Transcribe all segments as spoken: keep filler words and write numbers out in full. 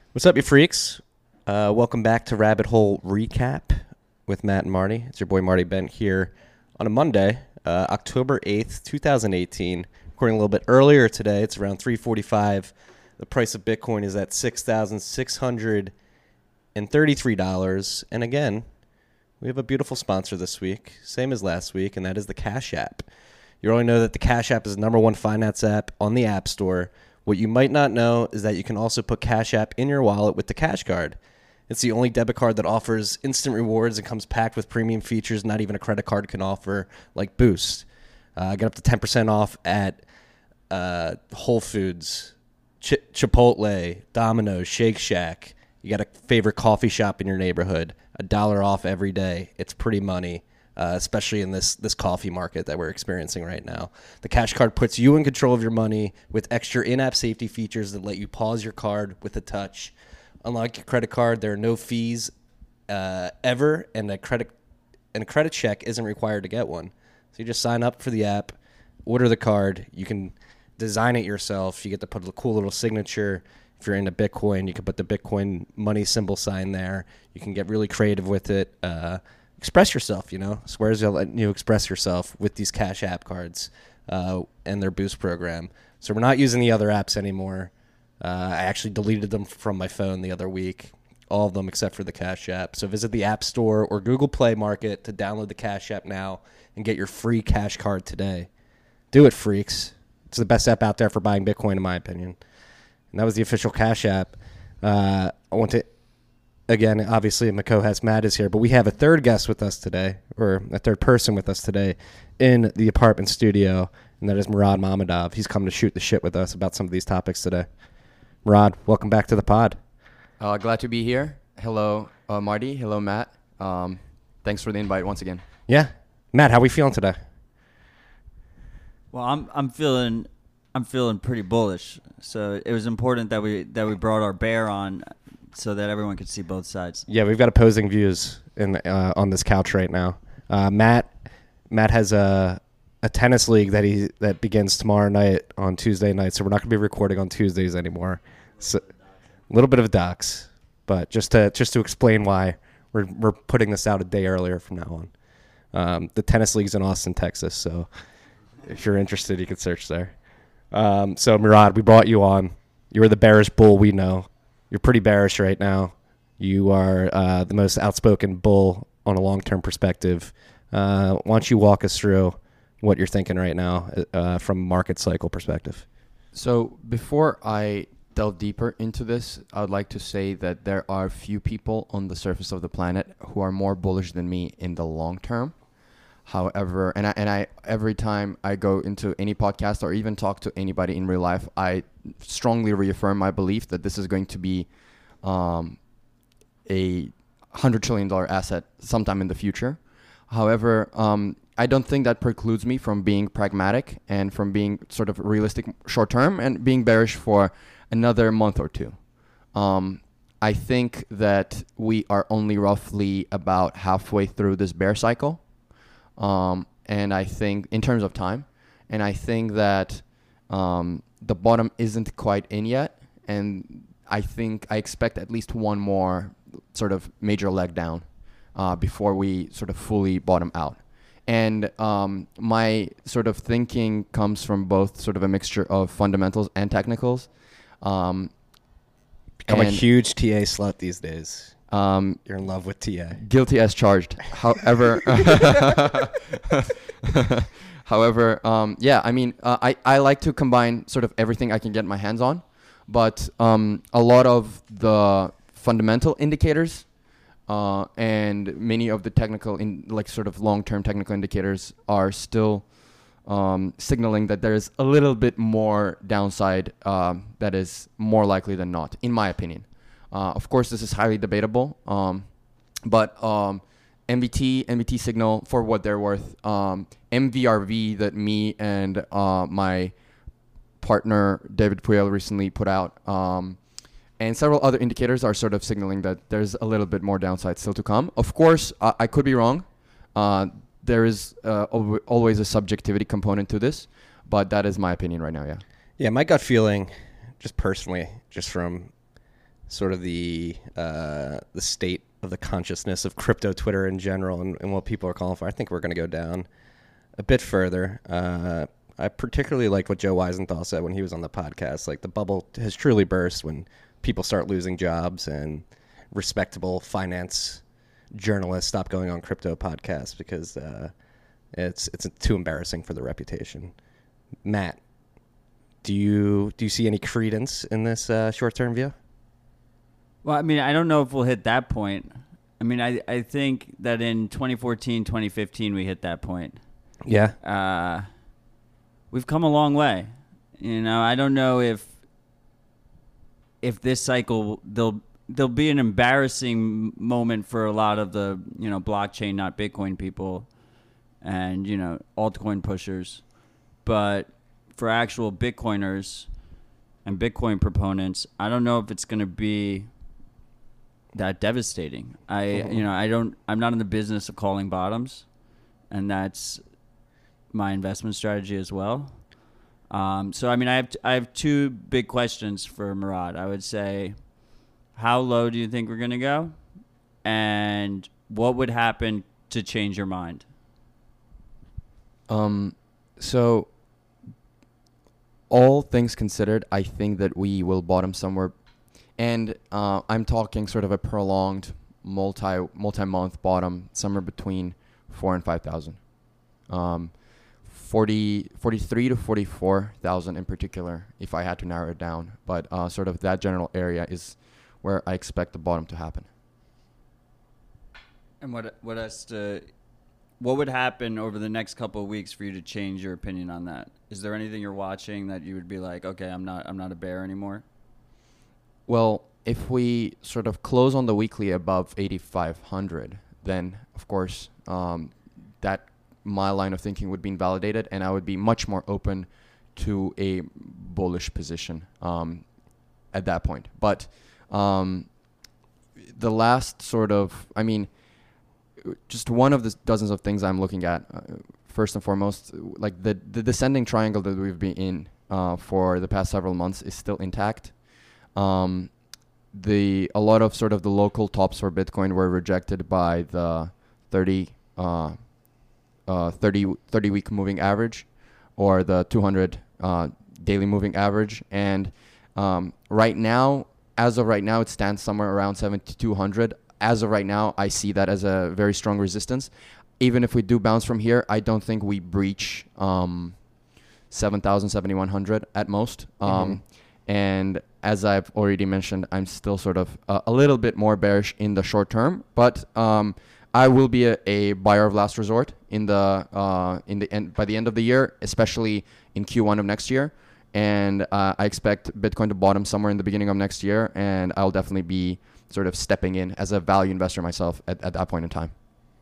What's up, you freaks? Uh, welcome back to Rabbit Hole Recap with Matt and Marty. It's your boy Marty Bent here on a Monday, uh, October eighth, twenty eighteen. Recording a little bit earlier today. It's around three forty-five. The price of Bitcoin is at six thousand six hundred thirty-three dollars. And again, we have a beautiful sponsor this week, same as last week, and that is the Cash App. You already know that the Cash App is the number one finance app on the App Store. What you might not know is that you can also put Cash App in your wallet with the Cash Card. It's the only debit card that offers instant rewards and comes packed with premium features not even a credit card can offer, like Boost. Uh, get up to ten percent off at uh, Whole Foods, Ch- Chipotle, Domino's, Shake Shack. You got a favorite coffee shop in your neighborhood. A dollar off every day. It's pretty money. Uh, especially in this this coffee market that we're experiencing right now. The Cash Card puts you in control of your money with extra in-app safety features that let you pause your card with a touch. Unlike your credit card, there are no fees uh, ever, and a credit and a credit check isn't required to get one. So you just sign up for the app, order the card. You can design it yourself. You get to put a cool little signature. If you're into Bitcoin, you can put the Bitcoin money symbol sign there. You can get really creative with it. Uh, Express yourself, you know. Squares will let you express yourself with these Cash App cards uh, and their Boost program. So we're not using the other apps anymore. Uh, I actually deleted them from my phone the other week, all of them except for the Cash App. So visit the App Store or Google Play Market to download the Cash App now and get your free Cash Card today. Do it, freaks. It's the best app out there for buying Bitcoin, in my opinion. And that was the official Cash App. Uh, I want to... Again, obviously, my co-host Matt is here, but we have a third guest with us today, or a third person with us today in the apartment studio, and that is Murad Mammadov. He's come to shoot the shit with us about some of these topics today. Murad, welcome back to the pod. Uh, glad to be here. Hello, uh, Marty. Hello, Matt. Um, thanks for the invite once again. Yeah. Matt, how are we feeling today? Well, I'm I'm feeling I'm feeling pretty bullish. So it was important that we that we brought our bear on, so that everyone could see both sides. Yeah, we've got opposing views in uh, on this couch right now. Uh, Matt, Matt has a a tennis league that he that begins tomorrow night on Tuesday night, so we're not going to be recording on Tuesdays anymore. So, a little bit of a dox, but just to just to explain why we're we're putting this out a day earlier from now on. Um, the tennis league's in Austin, Texas, so if you're interested, you can search there. Um, so Murad, we brought you on. You were the bearish bull we know. You're pretty bearish right now. You are uh, the most outspoken bull on a long-term perspective. Uh, why don't you walk us through what you're thinking right now uh, from a market cycle perspective? So before I delve deeper into this, I would like to say that there are few people on the surface of the planet who are more bullish than me in the long term. However, and I, and I every time I go into any podcast or even talk to anybody in real life, I strongly reaffirm my belief that this is going to be um, a one hundred trillion dollars asset sometime in the future. However, um, I don't think that precludes me from being pragmatic and from being sort of realistic short term and being bearish for another month or two. Um, I think that we are only roughly about halfway through this bear cycle. Um, and I think in terms of time, and I think that um, the bottom isn't quite in yet. And I think I expect at least one more sort of major leg down uh, before we sort of fully bottom out. And um, my sort of thinking comes from both sort of a mixture of fundamentals and technicals. Um, Become a huge T A slut these days. Um, You're in love with T A. Guilty as charged. However, however, um, yeah, I mean, uh, I, I like to combine sort of everything I can get my hands on, but um, a lot of the fundamental indicators uh, and many of the technical, in like sort of long-term technical indicators are still um, signaling that there's a little bit more downside um, that is more likely than not, in my opinion. Uh, of course, this is highly debatable, um, but um, M V T, M V T signal, for what they're worth, um, M V R V that me and uh, my partner David Puyel recently put out, um, and several other indicators are sort of signaling that there's a little bit more downside still to come. Of course, uh, I could be wrong. Uh, there is uh, al- always a subjectivity component to this, but that is my opinion right now, yeah. Yeah, my gut feeling, just personally, just from sort of the uh, the state of the consciousness of crypto Twitter in general and, and what people are calling for. I think we're going to go down a bit further. Uh, I particularly liked what Joe Weisenthal said when he was on the podcast. Like, the bubble has truly burst when people start losing jobs and respectable finance journalists stop going on crypto podcasts because uh, it's it's too embarrassing for the reputation. Matt, do you do you see any credence in this uh, short-term view? Well, I mean, I don't know if we'll hit that point. I mean, I, I think that in twenty fourteen, twenty fifteen, we hit that point. Yeah. Uh, we've come a long way. You know, I don't know if if this cycle, there'll, there'll be an embarrassing moment for a lot of the, you know, blockchain, not Bitcoin people and, you know, altcoin pushers. But for actual Bitcoiners and Bitcoin proponents, I don't know if it's going to be that devastating. I, mm-hmm. you know, I don't, I'm not in the business of calling bottoms, and that's my investment strategy as well. Um, so, I mean, I have, t- I have two big questions for Murad. I would say, how low do you think we're going to go? And what would happen to change your mind? Um, so all things considered, I think that we will bottom somewhere. And uh, I'm talking sort of a prolonged multi multi-month bottom, somewhere between four and five thousand, um, forty, forty-three to forty-four thousand in particular, if I had to narrow it down. But uh, sort of that general area is where I expect the bottom to happen. And what what has to what would happen over the next couple of weeks for you to change your opinion on that? Is there anything you're watching that you would be like, okay, I'm not I'm not a bear anymore? Well, if we sort of close on the weekly above eighty-five hundred, then of course um, that my line of thinking would be invalidated, and I would be much more open to a bullish position um, at that point. But um, the last sort of, I mean, just one of the dozens of things I'm looking at, uh, first and foremost, like the, the descending triangle that we've been in uh, for the past several months is still intact. Um, the a lot of sort of the local tops for Bitcoin were rejected by the thirty, uh, uh, thirty, thirty week moving average, or the two hundred uh, daily moving average. And um, right now, as of right now, it stands somewhere around seventy-two hundred. As of right now, I see that as a very strong resistance. Even if we do bounce from here, I don't think we breach um, seven thousand, seventy-one hundred at most. Um, Mm-hmm. And as I've already mentioned, I'm still sort of uh, a little bit more bearish in the short term, but um, I will be a, a buyer of last resort in the uh, in the end by the end of the year, especially in Q one of next year. And uh, I expect Bitcoin to bottom somewhere in the beginning of next year, and I'll definitely be sort of stepping in as a value investor myself at, at that point in time.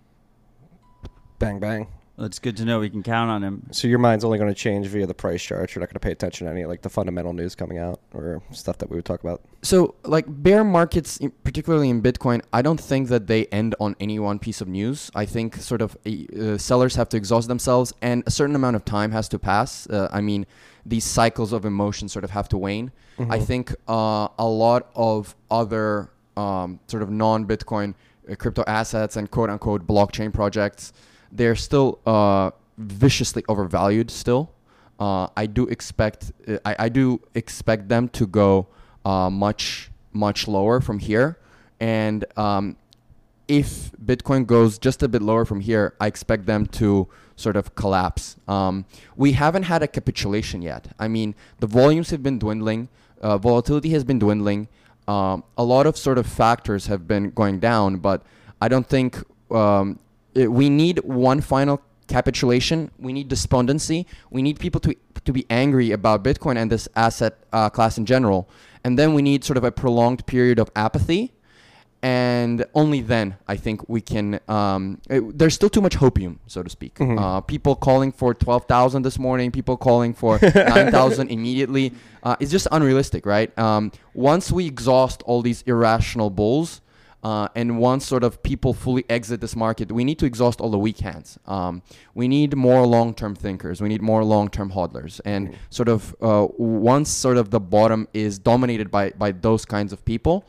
Bang, bang. Well, it's good to know we can count on him. So your mind's only going to change via the price charts. You're not going to pay attention to any like the fundamental news coming out or stuff that we would talk about. So like bear markets, in- particularly in Bitcoin, I don't think that they end on any one piece of news. I think sort of uh, sellers have to exhaust themselves, and a certain amount of time has to pass. Uh, I mean, these cycles of emotion sort of have to wane. Mm-hmm. I think uh, a lot of other um, sort of non-Bitcoin uh, crypto assets and quote-unquote blockchain projects, they're still uh, viciously overvalued still. Uh, I do expect uh, I, I do expect them to go uh, much, much lower from here. And um, if Bitcoin goes just a bit lower from here, I expect them to sort of collapse. Um, we haven't had a capitulation yet. I mean, the volumes have been dwindling. Uh, volatility has been dwindling. Um, a lot of sort of factors have been going down, but I don't think um, it, we need one final capitulation. We need despondency. We need people to to be angry about Bitcoin and this asset uh, class in general. And then we need sort of a prolonged period of apathy. And only then, I think we can, um, it, there's still too much hopium, so to speak. Mm-hmm. Uh, people calling for twelve thousand this morning, people calling for nine thousand immediately. Uh, it's just unrealistic, right? Um, once we exhaust all these irrational bulls, uh, and once sort of people fully exit this market, we need to exhaust all the weak hands. Um, we need more long-term thinkers. We need more long-term hodlers. And sort of uh, once sort of the bottom is dominated by, by those kinds of people,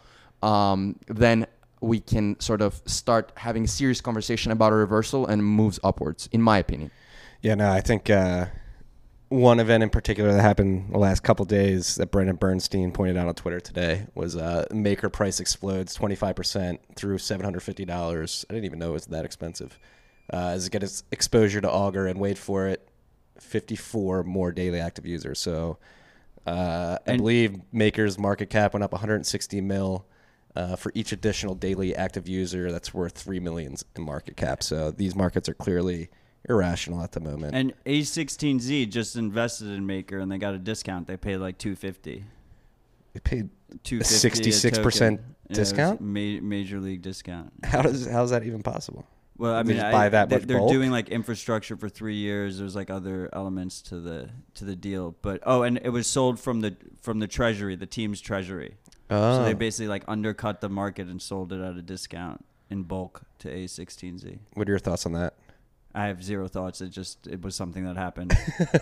um, then we can sort of start having a serious conversation about a reversal and moves upwards, in my opinion. Yeah, no, I think uh, one event in particular that happened the last couple days that Brendan Bernstein pointed out on Twitter today was uh, Maker price explodes twenty-five percent through seven hundred fifty dollars. I didn't even know it was that expensive. Uh, as it gets exposure to Augur, and wait for it, fifty-four more daily active users. So uh, I And- believe Maker's market cap went up one hundred sixty mil. Uh, for each additional daily active user, that's worth three millions in market cap. So these markets are clearly irrational at the moment. And A sixteen Z just invested in Maker, and they got a discount. They paid like two fifty. They paid two a fifty sixty-six percent Yeah, it was discount? ma- major league discount. How does how is that even possible? Well, I They mean, just I, buy that they, much they're bulk? doing like infrastructure for three years. There's like other elements to the to the deal, but oh, and it was sold from the from the treasury, the team's treasury. Oh, So they basically like undercut the market and sold it at a discount in bulk to A sixteen Z. what are your thoughts on that? I have zero thoughts. It just it was something that happened.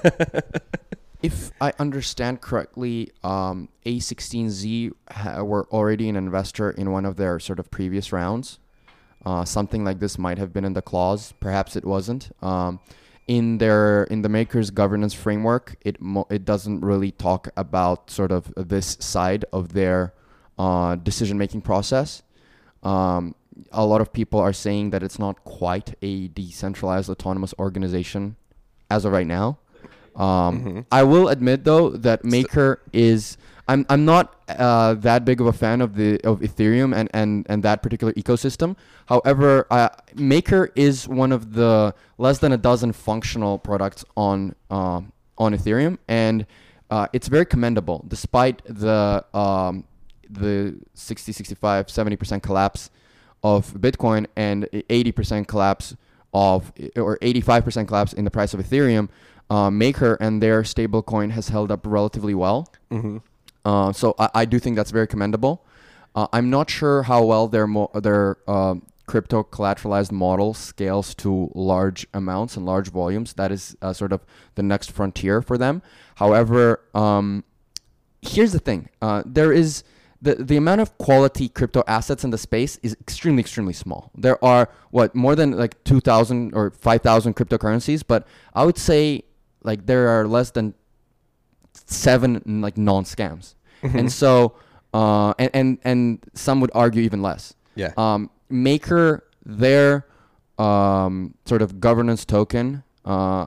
If I understand correctly, um, A sixteen Z ha- were already an investor in one of their sort of previous rounds. Uh, something like this might have been in the clause. Perhaps it wasn't. Um, in their in the Maker's governance framework, it mo- it doesn't really talk about sort of this side of their uh, decision making process. Um, a lot of people are saying that it's not quite a decentralized autonomous organization as of right now. Um, Mm-hmm. I will admit though that Maker is. I'm I'm not uh, that big of a fan of the of Ethereum and, and, and that particular ecosystem. However, uh, Maker is one of the less than a dozen functional products on uh, on Ethereum, and uh, it's very commendable despite the um, the sixty, sixty-five, seventy percent collapse of Bitcoin and eighty percent collapse of or eighty-five percent collapse in the price of Ethereum. Uh, Maker and their stablecoin has held up relatively well. Mm-hmm. Uh, so I, I do think that's very commendable. Uh, I'm not sure how well their mo- their uh, crypto collateralized model scales to large amounts and large volumes. That is uh, sort of the next frontier for them. However, um, here's the thing: uh, there is the the amount of quality crypto assets in the space is extremely extremely small. There are what more than like two thousand or five thousand cryptocurrencies, but I would say like there are less than seven like non-scams. And so uh and, and and some would argue even less. Yeah. Um Maker, their um sort of governance token uh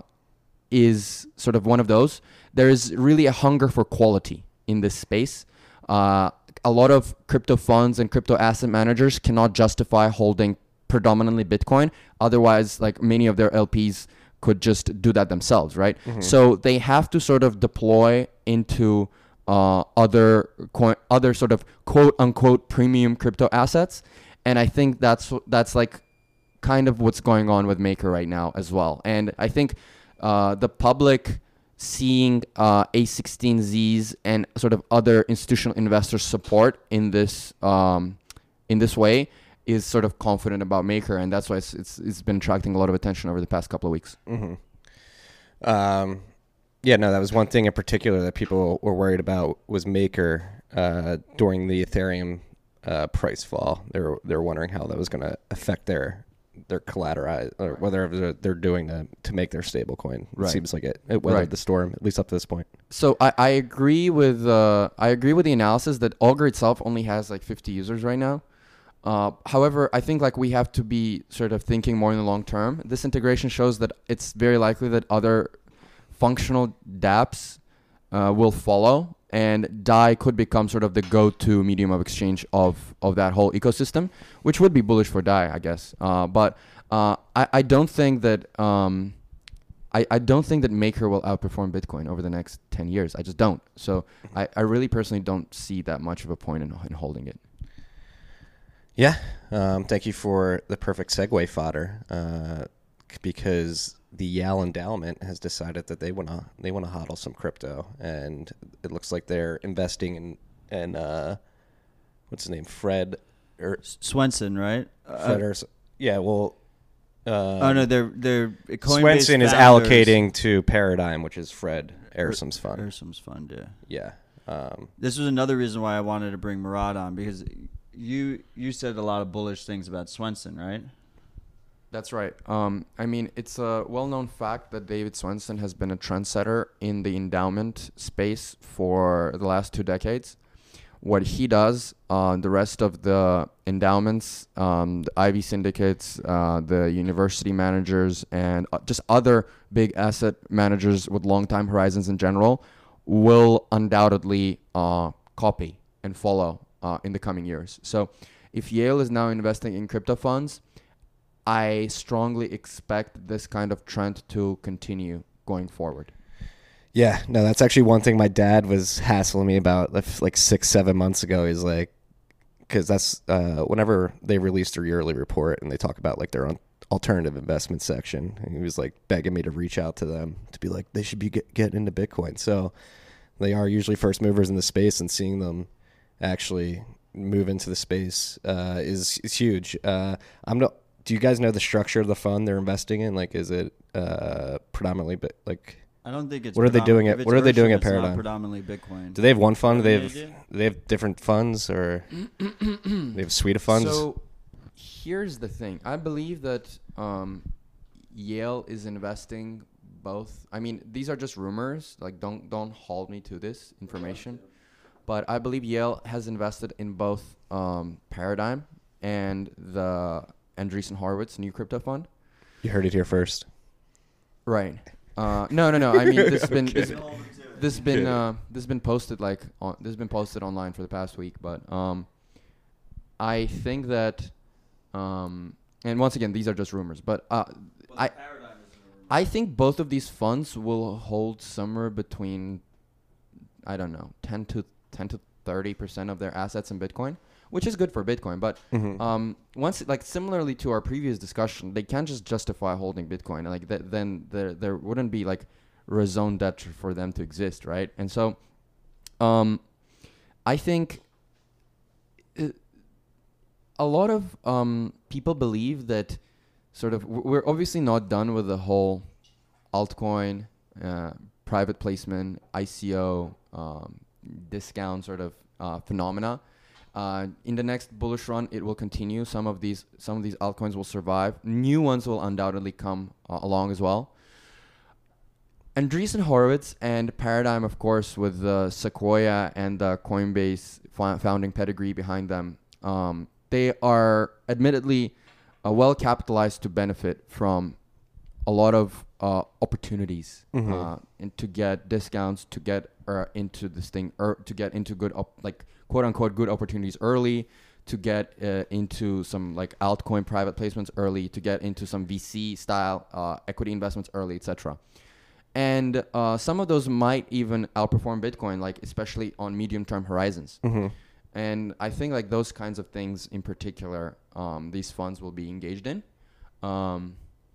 is sort of one of those. There is really a hunger for quality in this space. Uh a lot of crypto funds and crypto asset managers cannot justify holding predominantly Bitcoin. Otherwise, like many of their L Ps could just do that themselves, right? Mm-hmm. So they have to sort of deploy into uh, other coin, other sort of quote unquote premium crypto assets, and I think that's that's like kind of what's going on with Maker right now as well. And I think uh, the public seeing uh, A sixteen Z's and sort of other institutional investors' support in this um, in this way is sort of confident about Maker, and that's why it's, it's it's been attracting a lot of attention over the past couple of weeks. Mm-hmm. Um, yeah, no, that was one thing in particular that people were worried about was Maker uh, during the Ethereum uh, price fall. They were they were wondering how that was going to affect their their collateralized or whether they're, they're doing to to make their stable coin. It Right. seems like it, it weathered Right. the storm, at least up to this point. So I, I agree with uh, I agree with the analysis that Augur itself only has like fifty users right now. Uh, however, I think like we have to be sort of thinking more in the long term. This integration shows that it's very likely that other functional dApps uh, will follow, and D A I could become sort of the go-to medium of exchange of, of that whole ecosystem, which would be bullish for D A I, I guess. Uh, but uh, I, I don't think that um, I, I don't think that Maker will outperform Bitcoin over the next ten years. I just don't. So I, I really personally don't see that much of a point in, in holding it. Yeah. Um, thank you for the perfect segue fodder, uh, c- because the Yale Endowment has decided that they want to they want to hodl some crypto, and it looks like they're investing in in uh, what's his name, Fred or Swenson, right? Fred Uh, or yeah, well. Uh, oh no, they're they're Coinbase Swenson is founders- allocating to Paradigm, which is Fred Ersum's fund. Ersum's fund, yeah. Yeah. Um, This was another reason why I wanted to bring Murad on, because you you said a lot of bullish things about Swenson, right? That's right. Um, I mean, it's a well-known fact that David Swenson has been a trendsetter in the endowment space for the last two decades. What he does, uh, the rest of the endowments, um, the Ivy syndicates, uh, the university managers, and uh, just other big asset managers with long-time horizons in general will undoubtedly uh, copy and follow uh, in the coming years. So if Yale is now investing in crypto funds, I strongly expect this kind of trend to continue going forward. Yeah, no, that's actually one thing my dad was hassling me about like six, seven months ago. Is like, because that's uh, whenever they released their yearly report and they talk about like their own alternative investment section, and he was like begging me to reach out to them to be like, they should be get, getting into Bitcoin. So they are usually first movers in the space, and seeing them actually move into the space uh, is is huge. Uh, I'm not. Do you guys know the structure of the fund they're investing in? Like, is it uh, predominantly bit like? I don't think it's. What are they doing If at? it's What are they doing Urshan, at Paradigm? It's not predominantly Bitcoin. Do they have one fund? They Yeah, have. they do. They have different funds, or they have a suite of funds. So here's the thing. I believe that um, Yale is investing both. I mean, these are just rumors. Like, don't don't hold me to this information. But I believe Yale has invested in both um, Paradigm and the Andreessen Horowitz new crypto fund. You heard it here first. Right. Uh, no, no, no. I mean, this has been this, Okay. this has been Okay. uh, this has been posted like on, this has been posted online for the past week. But um, I think that, um, and once again, these are just rumors. But uh, I I think both of these funds will hold somewhere between, I don't know, ten to ten to thirty percent of their assets in Bitcoin, which is good for Bitcoin. But Mhm. um, once, like similarly to our previous discussion, they can't just justify holding Bitcoin. Like th- then there there wouldn't be like raison d'être for them to exist, right? And so, um, I think it, a lot of um people believe that sort of w- we're obviously not done with the whole altcoin, uh, private placement, I C O, um, discount sort of uh, phenomena. Uh, in the next bullish run, it will continue. Some of these, some of these altcoins will survive. New ones will undoubtedly come uh, along as well. Andreessen Horowitz and Paradigm, of course, with the Sequoia and the Coinbase fo- founding pedigree behind them, um, they are admittedly uh, well capitalized to benefit from a lot of uh, opportunities Mhm. uh, and to get discounts, to get uh, into this thing, er, to get into good, op- like quote unquote, good opportunities early, to get uh, into some like altcoin private placements early, to get into some V C style uh, equity investments early, et cetera. And uh, some of those might even outperform Bitcoin, like especially on medium term horizons. Mhm. And I think like those kinds of things in particular, um, these funds will be engaged in. Um,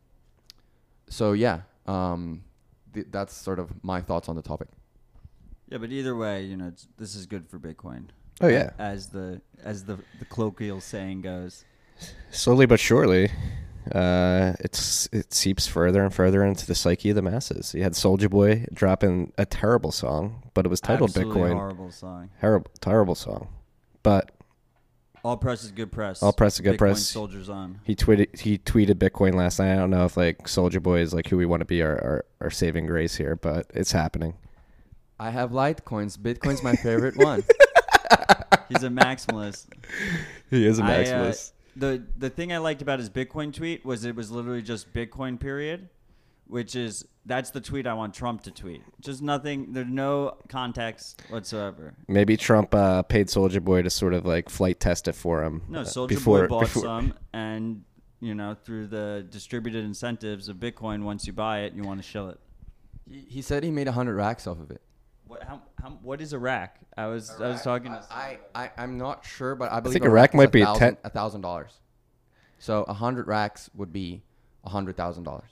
so yeah, um, th- that's sort of my thoughts on the topic. Yeah, but either way, you know, it's, this is good for Bitcoin. Oh yeah. As the as the the colloquial saying goes. Slowly but surely, uh, it's it seeps further and further into the psyche of the masses. You had Soulja Boy dropping a terrible song, but it was titled Absolutely Bitcoin. horrible song. Terrible, terrible song. But All press is good press. All press is good Bitcoin press. Soldiers on. he tweeted he tweeted Bitcoin last night. I don't know if like Soulja Boy is like who we want to be our, our, our saving grace here, but it's happening. I have Litecoins. Bitcoin's my favorite one. He's a maximalist. He is a I, uh, maximalist. the the thing I liked about his Bitcoin tweet was it was literally just Bitcoin period, which is that's the tweet I want Trump to tweet. Just nothing. There's no context whatsoever. Maybe Trump uh, paid Soulja Boy to sort of like flight test it for him. No, uh, Soldier before- Boy bought before- some, and you know through the distributed incentives of Bitcoin, once you buy it, you want to shill it. He, he said he made one hundred racks off of it. What how, how what is a rack? I was I was talking. I, I, I'm not sure, but I believe think a rack is might be a thousand, ten- a thousand dollars. So a hundred racks would be a hundred thousand dollars.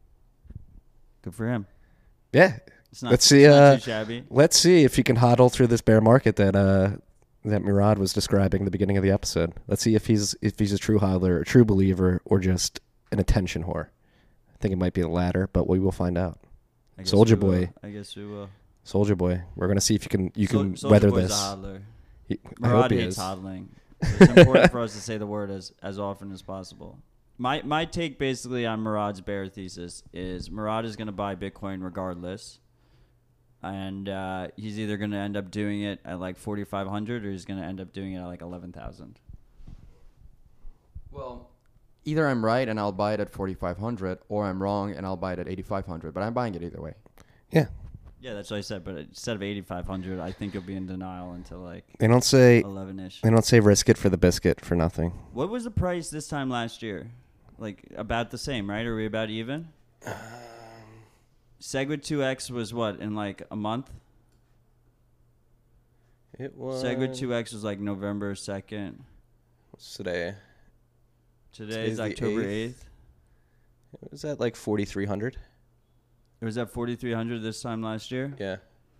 Good for him. Yeah. It's not, Let's see, It's not uh, too shabby. Let's see if he can hodl through this bear market that uh that Murad was describing at the beginning of the episode. Let's see if he's if he's a true hodler, a true believer, or just an attention whore. I think it might be the latter, but we will find out. I guess Soulja we will. Boy. I guess we will. Soulja Boy, we're gonna see if you can you Sol- can Soulja weather Boy's this. a hodler. He, I Murad hope he hates is. hodling. It's important for us to say the word as, as often as possible. My my take basically on Murad's bear thesis is Murad is going to buy Bitcoin regardless, and uh, he's either going to end up doing it at like forty-five hundred or he's going to end up doing it at like eleven thousand. Well, either I'm right and I'll buy it at forty-five hundred, or I'm wrong and I'll buy it at eighty-five hundred. But I'm buying it either way. Yeah. Yeah, that's what I said. But instead of eighty-five hundred, I think you'll be in denial until like They don't say eleven-ish. they don't say risk it for the biscuit for nothing. What was the price this time last year? Like about the same, right? Are we about even? Um, Segwit two X was what, in like a month? It was Segwit two X was like November second. What's today? Today's Today's the October eighth. eighth. It was at like forty-three hundred. It was at forty-three hundred this time last year. Yeah.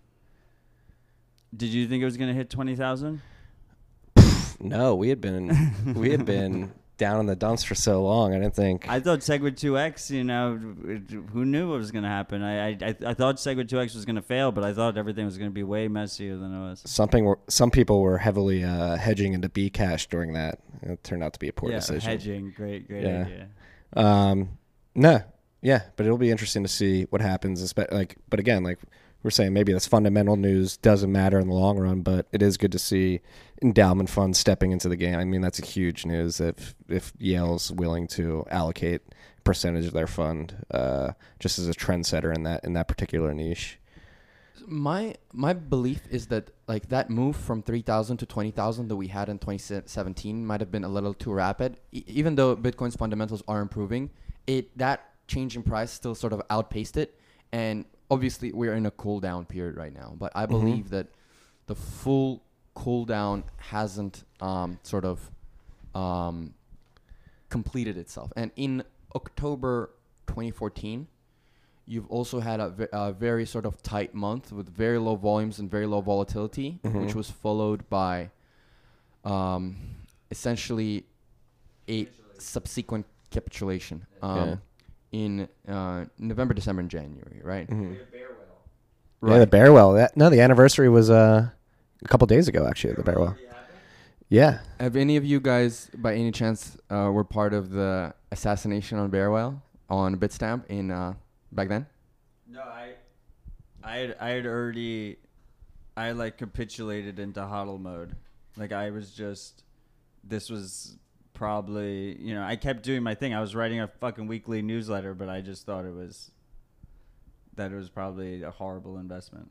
Did you think it was going to hit twenty thousand? No, we had been we had been down in the dumps for so long. I didn't think. I thought Segwit two X, you know, who knew what was going to happen? I, I I thought Segwit two X was going to fail, but I thought everything was going to be way messier than it was. Something. Were, some people were heavily uh, hedging into Bcash during that. It turned out to be a poor yeah, decision. hedging, great, great Yeah. idea. Um, no, yeah, but it'll be interesting to see what happens. espe- Like, but again, like we're saying, maybe that's fundamental news doesn't matter in the long run, but it is good to see endowment funds stepping into the game. I mean, that's a huge news if if Yale's willing to allocate a percentage of their fund, uh, just as a trendsetter in that in that particular niche. My my belief is that like that move from three thousand to twenty thousand that we had in twenty seventeen might have been a little too rapid. E- even though Bitcoin's fundamentals are improving, it that change in price still sort of outpaced it. And obviously we're in a cool down period right now. But I believe that the full cool down hasn't um, sort of um, completed itself. And in October twenty fourteen, you've also had a, ve- a very sort of tight month with very low volumes and very low volatility, Mhm. which was followed by um, essentially a subsequent capitulation um, Yeah. in uh, November, December, and January, right? Mhm. Right. Yeah, the Bearwell. That, no, the anniversary was uh, a couple days ago, actually, at the Bearwell. Yeah. Have any of you guys, by any chance, uh, were part of the assassination on Bearwell on Bitstamp in uh, back then? No, I, I had, I had already, I like capitulated into hodl mode. Like I was just, this was probably, you know, I kept doing my thing. I was writing a fucking weekly newsletter, but I just thought it was, that it was probably a horrible investment.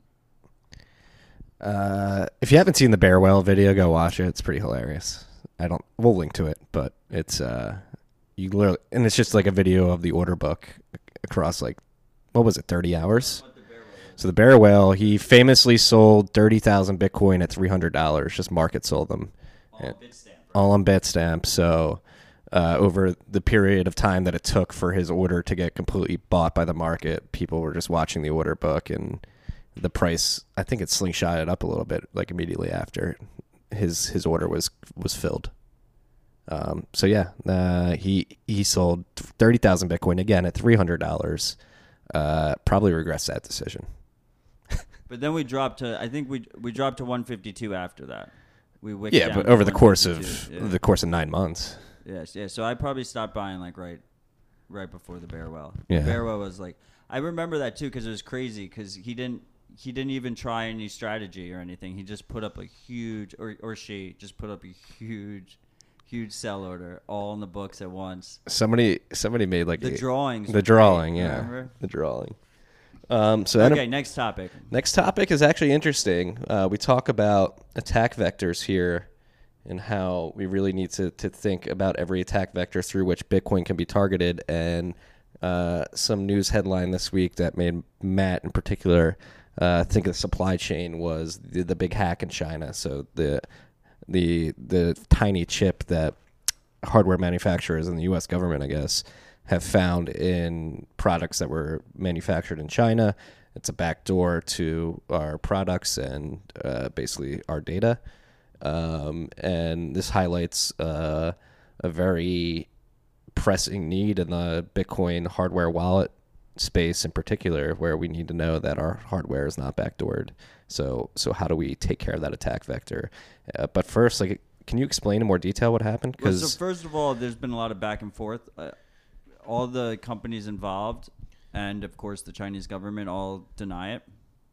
Uh, if you haven't seen the Bearwell video, go watch it. It's pretty hilarious. I don't. We'll link to it, but it's uh, you literally, and it's just like a video of the order book across like, what was it, thirty hours? So the Bearwell, he famously sold thirty thousand Bitcoin at three hundred dollars. Just market sold them, All And- Bitstamp, right? all on Bitstamp. So uh, over the period of time that it took for his order to get completely bought by the market, people were just watching the order book, and the price, I think it slingshotted up a little bit, like immediately after his his order was was filled. Um, so yeah, uh, he he sold thirty thousand Bitcoin again at three hundred dollars. Uh, probably regrets that decision. But then we dropped to, I think we we dropped to one fifty-two after that. We wicked Yeah, down but to over the course of one fifty-two, yeah. the course of nine months. Yes, yeah. So I probably stopped buying like right, right before the Bearwell. Yeah. The Bearwell was like, I remember that too because it was crazy because he didn't he didn't even try any strategy or anything. He just put up a huge, or or she just put up a huge, huge sell order all in the books at once. Somebody somebody made like The a- drawings. the were drawing, great, yeah, remember? the drawing. Um, so then Okay, next topic. next topic is actually interesting. Uh, we talk about attack vectors here and how we really need to, to think about every attack vector through which Bitcoin can be targeted. And uh, some news headline this week that made Matt in particular uh, think the supply chain was the, the big hack in China. So the the the tiny chip that hardware manufacturers and the U S government, I guess, have found in products that were manufactured in China. It's a backdoor to our products and uh, basically our data. Um, and this highlights uh, a very pressing need in the Bitcoin hardware wallet space in particular, where we need to know that our hardware is not backdoored. So, so how do we take care of that attack vector? Uh, but first, like, can you explain in more detail what happened? Well, Because so first of all, there's been a lot of back and forth. Uh, all the companies involved, and of course the Chinese government, all deny it.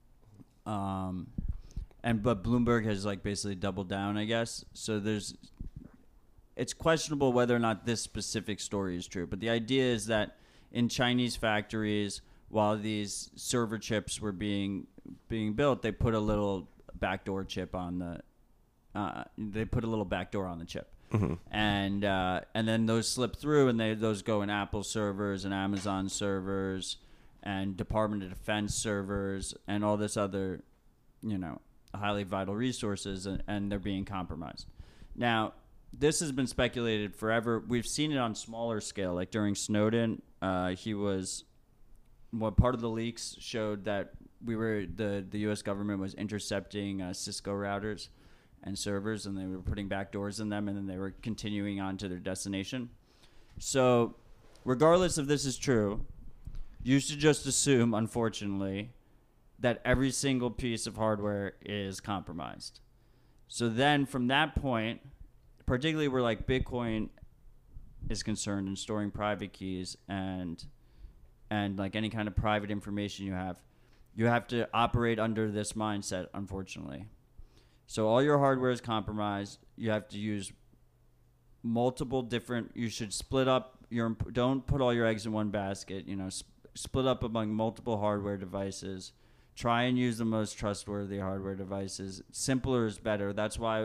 Um, and but Bloomberg has like basically doubled down, I guess. So there's, it's questionable whether or not this specific story is true. But the idea is that in Chinese factories, while these server chips were being being built, they put a little backdoor chip on the. Uh, they put a little backdoor on the chip, mm-hmm. and uh, and then those slip through, and they those go in Apple servers and Amazon servers, and Department of Defense servers, and all this other, you know, highly vital resources, and, and they're being compromised. Now, this has been speculated forever. We've seen it on smaller scale, like during Snowden. Uh, he was, what part of the leaks showed that we were the the U S government was intercepting uh, Cisco routers and servers, and they were putting backdoors in them, and then they were continuing on to their destination. So, regardless if this is true, you should just assume, unfortunately, that every single piece of hardware is compromised. So then, from that point, particularly where like Bitcoin is concerned in storing private keys and and like any kind of private information you have, you have to operate under this mindset, unfortunately. So all your hardware is compromised. You have to use multiple different. You should split up your. Don't put all your eggs in one basket. You know, sp- split up among multiple hardware devices. Try and use the most trustworthy hardware devices. Simpler is better. That's why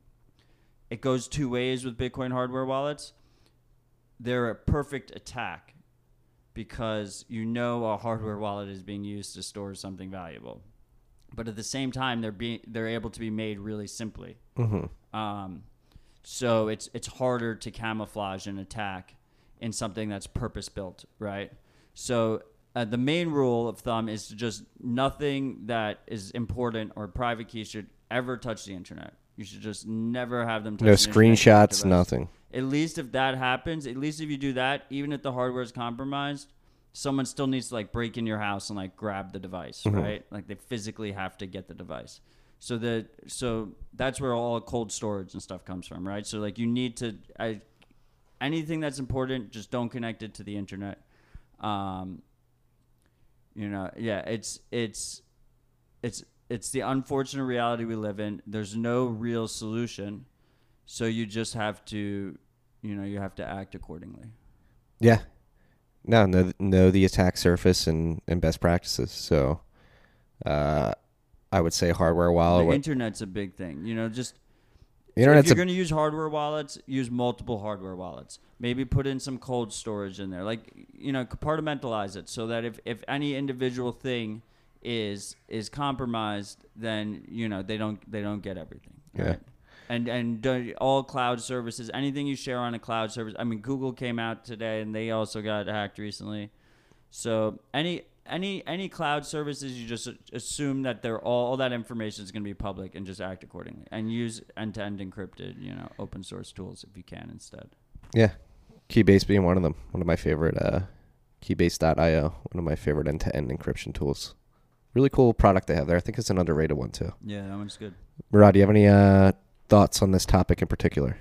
it goes two ways with Bitcoin hardware wallets. They're a perfect attack because you know a hardware wallet is being used to store something valuable. But at the same time, they're being they're able to be made really simply. Mm-hmm. Um, so it's it's harder to camouflage an attack in something that's purpose built, right? So uh, the main rule of thumb is to just nothing that is important or private key should ever touch the internet. You should just never have them touch No the internet screenshots, device. nothing. At least if that happens, at least if you do that, even if the hardware is compromised, someone still needs to like break in your house and like grab the device, Mm-hmm. right? Like they physically have to get the device. So that so that's where all cold storage and stuff comes from, right? So like you need to I, anything that's important, just don't connect it to the internet. Um, you know, yeah, it's it's it's it's the unfortunate reality we live in. There's no real solution, so you just have to, you know, you have to act accordingly. Yeah. No, know, know the attack surface and, and best practices. So uh, I would say hardware wallet. The what- internet's a big thing. You know, just the internet's if you're a- going to use hardware wallets, use multiple hardware wallets. Maybe put in some cold storage in there. Like, you know, compartmentalize it so that if, if any individual thing is is compromised, then, you know, they don't they don't get everything. Yeah. Right? And and do- all cloud services, anything you share on a cloud service. I mean, Google came out today, and they also got hacked recently. So any any any cloud services, you just assume that they're all all that information is going to be public, and just act accordingly. And use end-to-end encrypted, you know, open source tools if you can instead. Yeah. Keybase being one of them. One of my favorite, uh, keybase dot io, one of my favorite end-to-end encryption tools. Really cool product they have there. I think it's an underrated one, too. Yeah, that one's good. Murad, do you have any uh, thoughts on this topic in particular?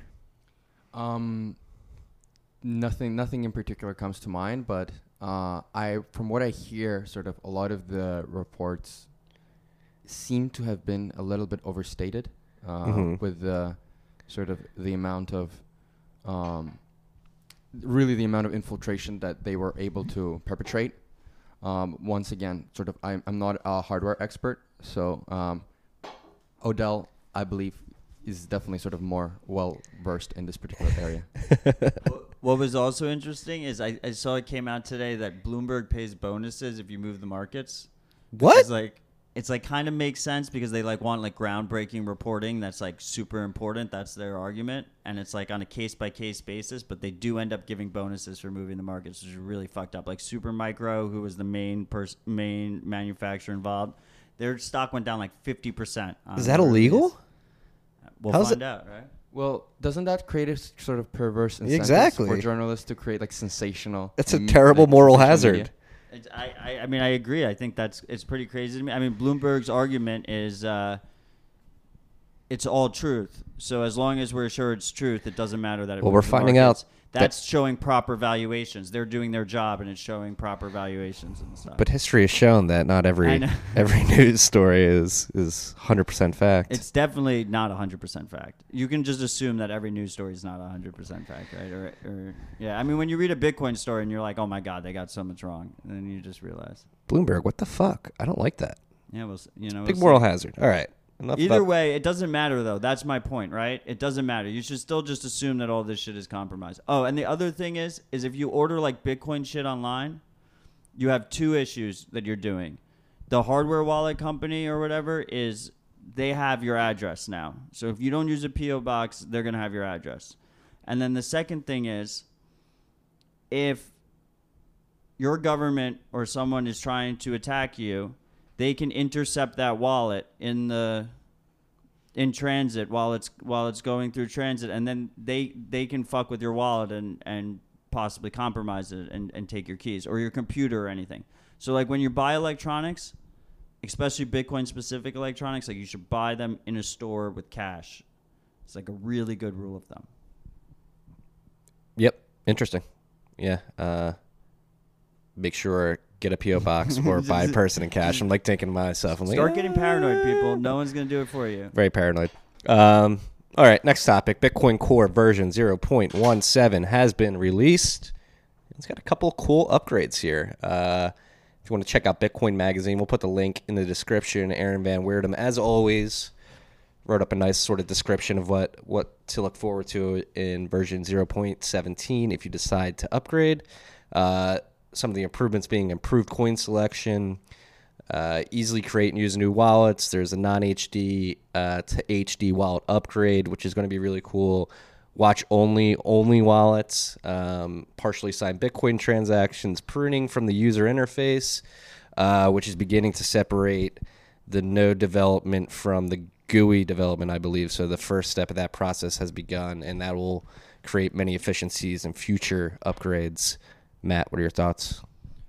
Um, nothing, nothing in particular comes to mind, but uh, I, from what I hear, sort of a lot of the reports seem to have been a little bit overstated uh, Mm-hmm. with the sort of the amount of, um, really the amount of infiltration that they were able to perpetrate. Um, once again, sort of, I'm, I'm not a hardware expert, so um, Odell, I believe, is definitely sort of more well versed in this particular area. What was also interesting is I, I saw it came out today that Bloomberg pays bonuses if you move the markets. What? It's like it's like kind of makes sense because they like want like groundbreaking reporting that's like super important. That's their argument, and it's like on a case by case basis. But they do end up giving bonuses for moving the markets, which is really fucked up. Like Supermicro, who was the main pers- main manufacturer involved, their stock went down like fifty percent. Is that illegal? We'll How's find it- out, right? Well, doesn't that create a s- sort of perverse incentive Exactly. for journalists to create like sensational? That's a me- terrible like, moral sensational hazard. media? It's, I, I I mean I agree. I think that's it's pretty crazy to me. I mean Bloomberg's argument is uh, it's all truth. So as long as we're sure it's truth, it doesn't matter that it Well, moves we're the finding markets. out That's showing proper valuations. They're doing their job, and it's showing proper valuations and stuff. But history has shown that not I every know. every news story is is one hundred percent fact. It's definitely not one hundred percent fact. You can just assume that every news story is not one hundred percent fact, right? Or, or yeah, I mean, when you read a Bitcoin story and you're like, oh my God, they got so much wrong. And then you just realize. Bloomberg, what the fuck? I don't like that. Yeah, well, you know. Big we'll moral see. hazard. All right. Enough Either about- way, it doesn't matter, though. That's my point, right? It doesn't matter. You should still just assume that all this shit is compromised. Oh, and the other thing is, is if you order like Bitcoin shit online, you have two issues that you're doing. The hardware wallet company or whatever is they have your address now. So if you don't use a P O box, they're going to have your address. And then the second thing is if your government or someone is trying to attack you, they can intercept that wallet in the in transit while it's while it's going through transit, and then they they can fuck with your wallet and and possibly compromise it and, and take your keys or your computer or anything. So like when you buy electronics, especially Bitcoin specific electronics, like you should buy them in a store with cash. It's like a really good rule of thumb. Yep. Interesting. Yeah. Uh, make sure get a P O box or buy a person in cash. I'm like thinking to myself. I'm like, Start "Eh." getting paranoid, people. No one's gonna do it for you. Very paranoid. Um, all right, next topic. Bitcoin Core version zero point one seven has been released. It's got a couple cool upgrades here. Uh, if you want to check out Bitcoin Magazine, we'll put the link in the description. Aaron Van Weerdum, as always, wrote up a nice sort of description of what, what to look forward to in version zero point seventeen if you decide to upgrade. Uh, some of the improvements being improved coin selection, uh, easily create and use new wallets. There's a non-H D uh, to H D wallet upgrade, which is going to be really cool. Watch only only wallets, um, partially signed Bitcoin transactions, pruning from the user interface, uh, which is beginning to separate the node development from the G U I development, I believe. So the first step of that process has begun, and that will create many efficiencies and future upgrades. Matt, what are your thoughts?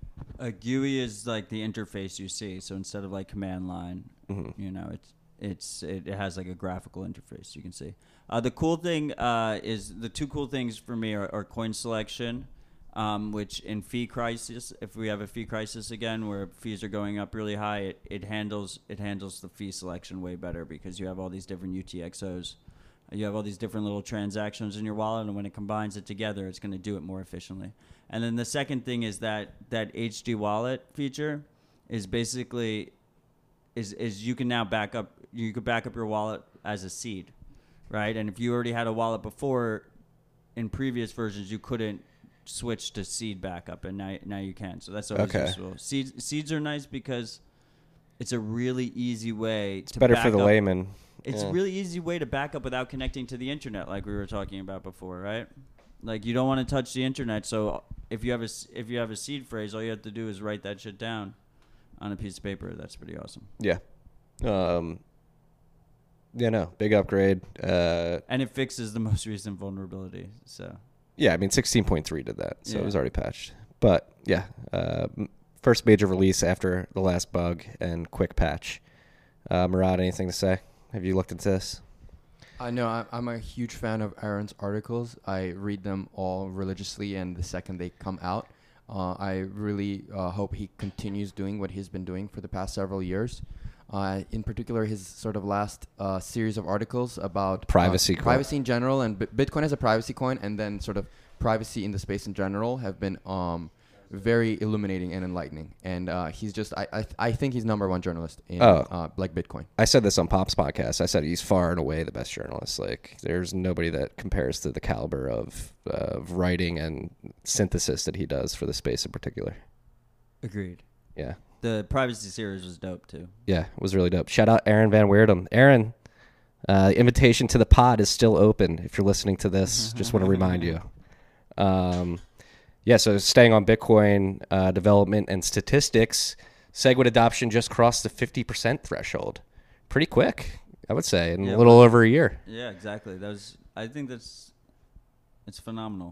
A G U I is like the interface you see. So instead of like command line, Mm-hmm. you know, it's it's it, it has like a graphical interface you can see. Uh, the cool thing uh, is the two cool things for me are, are coin selection, um, which in fee crisis, if we have a fee crisis again where fees are going up really high, it, it handles it handles the fee selection way better because you have all these different U T X Os. You have all these different little transactions in your wallet, and when it combines it together, it's going to do it more efficiently. And then the second thing is that that H D wallet feature is basically is is you can now back up you could back up your wallet as a seed, right? And if you already had a wallet before, in previous versions, you couldn't switch to seed backup, and now now you can. So that's always Okay. useful. Seeds seeds are nice because it's a really easy way It's to better back for the up. layman. It's Yeah. a really easy way to back up without connecting to the internet, like we were talking about before, right? Like you don't want to touch the internet, so if you have a s- if you have a seed phrase, all you have to do is write that shit down on a piece of paper. That's pretty awesome. Yeah. Um, yeah, no, big upgrade. Uh, And it fixes the most recent vulnerability. So yeah, I mean, sixteen point three did that, so Yeah. it was already patched. But yeah, uh, m- first major release after the last bug and quick patch. Uh, Murad, anything to say? Have you looked into this? I know I'm, I'm a huge fan of Aaron's articles. I read them all religiously, and the second they come out, uh, I really uh, hope he continues doing what he's been doing for the past several years. Uh, in particular, his sort of last uh, series of articles about Privacy uh, coin. privacy in general, and B- Bitcoin as a privacy coin, and then sort of privacy in the space in general have been um, very illuminating and enlightening. And uh, he's just, I, I, I think he's number one journalist in Oh. uh, like Bitcoin. I said this on Pop's podcast. I said he's far and away the best journalist. Like, there's nobody that compares to the caliber of, uh, of writing and synthesis that he does for the space in particular. agreed. Yeah. The privacy series was dope too. Yeah, it was really dope. Shout out Aaron Van Weerdum. Aaron, uh, the invitation to the pod is still open. If you're listening to this, just want to remind you. Um, yeah, so staying on Bitcoin uh, development and statistics, SegWit adoption just crossed the fifty percent threshold. Pretty quick, I would say, in Yeah, a little well- over a year. Yeah, exactly. That was. I think that's. It's phenomenal.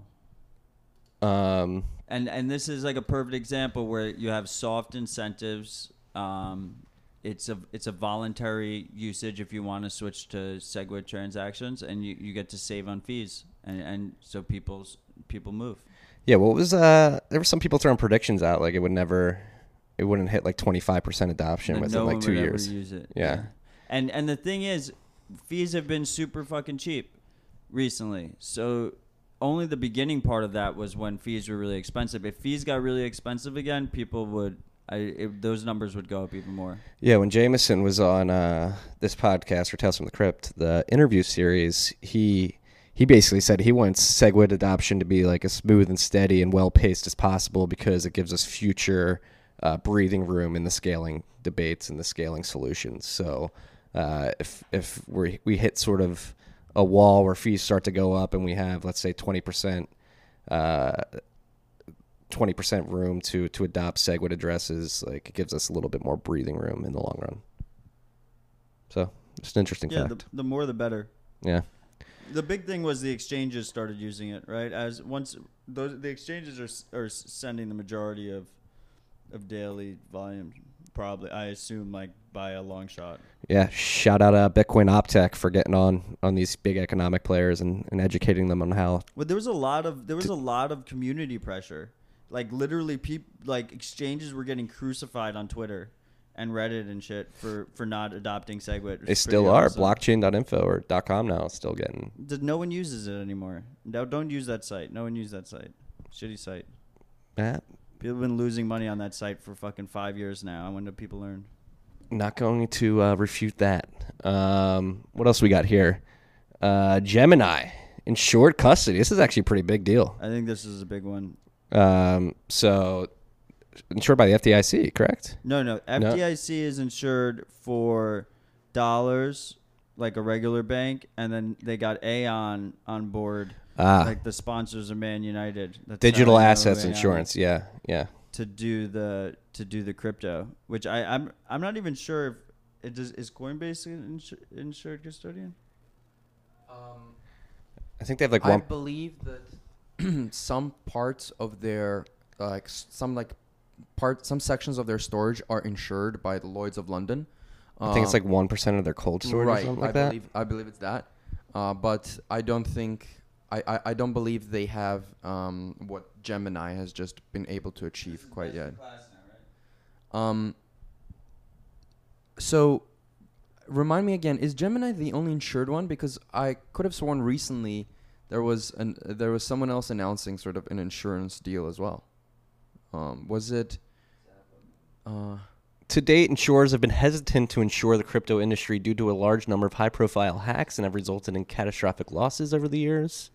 Um, And and this is like a perfect example where you have soft incentives. Um, it's a it's a voluntary usage if you want to switch to SegWit transactions, and you, you get to save on fees, and and so people's people move. Yeah, what was uh? There were some people throwing predictions out like it would never, it wouldn't hit like twenty-five percent adoption And within no like one two would years. Ever use it. Yeah. and and the thing is, fees have been super fucking cheap recently. So only the beginning part of that was when fees were really expensive. If fees got really expensive again, people would. I, it, those numbers would go up even more. Yeah, when Jameson was on uh, this podcast for Tales from the Crypt, the interview series, he he basically said he wants SegWit adoption to be like as smooth and steady and well paced as possible because it gives us future uh, breathing room in the scaling debates and the scaling solutions. So uh, if if we we hit sort of a wall where fees start to go up and we have, let's say, twenty percent. Uh, twenty percent room to to adopt SegWit addresses, like it gives us a little bit more breathing room in the long run. So just an interesting Yeah, fact. the, the more the better. Yeah. The big thing was the exchanges started using it, right? As once those the exchanges are are sending the majority of of daily volume, probably. I assume like by a long shot. Yeah. Shout out uh, Bitcoin Optech for getting on on these big economic players and, and educating them on how. Well, there was a lot of there was a lot of community pressure. Like literally, people like exchanges were getting crucified on Twitter and Reddit and shit for, for not adopting SegWit. They still are. Blockchain dot info or .com now is still getting. No one uses it anymore. No, don't use that site. No one use that site. Shitty site. Yeah. People have been losing money on that site for fucking five years now. When do people learn? Not going to uh, refute that. Um, what else we got here? Uh, Gemini insured custody. This is actually a pretty big deal. I think this is a big one. Um, so insured by the F D I C, correct? No, no. F D I C no. is insured for dollars, like a regular bank, and then they got Aon on board, ah. like the sponsors of Man United. That's Digital assets insurance, yeah, yeah. To do the to do the crypto, which I I'm I'm not even sure if it does is Coinbase an insur, insured custodian. Um, I think they have like I one. believe that. Some parts of their uh, like some like part some sections of their storage are insured by the Lloyd's of London. I think it's like one percent of their cold storage right, or something like I that. Believe, I believe it's that, uh, but I don't think I, I, I don't believe they have um, what Gemini has just been able to achieve quite yet. Now, right? Um. So, remind me again: is Gemini the only insured one? Because I could have sworn recently. There was an there was someone else announcing sort of an insurance deal as well. Um, was it? Uh, to date, insurers have been hesitant to insure the crypto industry due to a large number of high-profile hacks and have resulted in catastrophic losses over the years.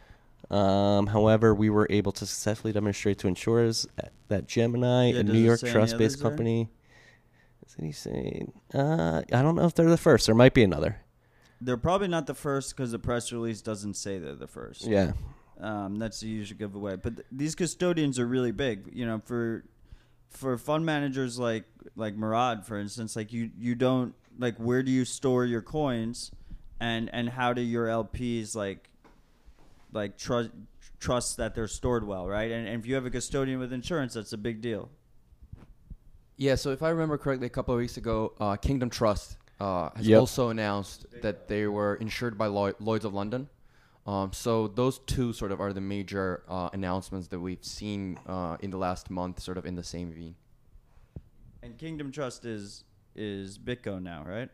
Um, however, we were able to successfully demonstrate to insurers that Gemini, yeah, a New York trust-based company, is he saying? Uh, I don't know if they're the first. There might be another. They're probably not the first because the press release doesn't say they're the first. Yeah. Um, that's the usual giveaway. But th- these custodians are really big. You know, for for fund managers like like Murad, for instance, like you, you don't like where do you store your coins, and and how do your L Ps like like trust trust that they're stored well, right? And, and if you have a custodian with insurance, that's a big deal. Yeah. So if I remember correctly, a couple of weeks ago, uh, Kingdom Trust. Uh, has yep. also announced that they were insured by Lloyd, Lloyd's of London. Um, so those two sort of are the major uh, announcements that we've seen uh, in the last month, sort of in the same vein. And Kingdom Trust is is BitGo now, right?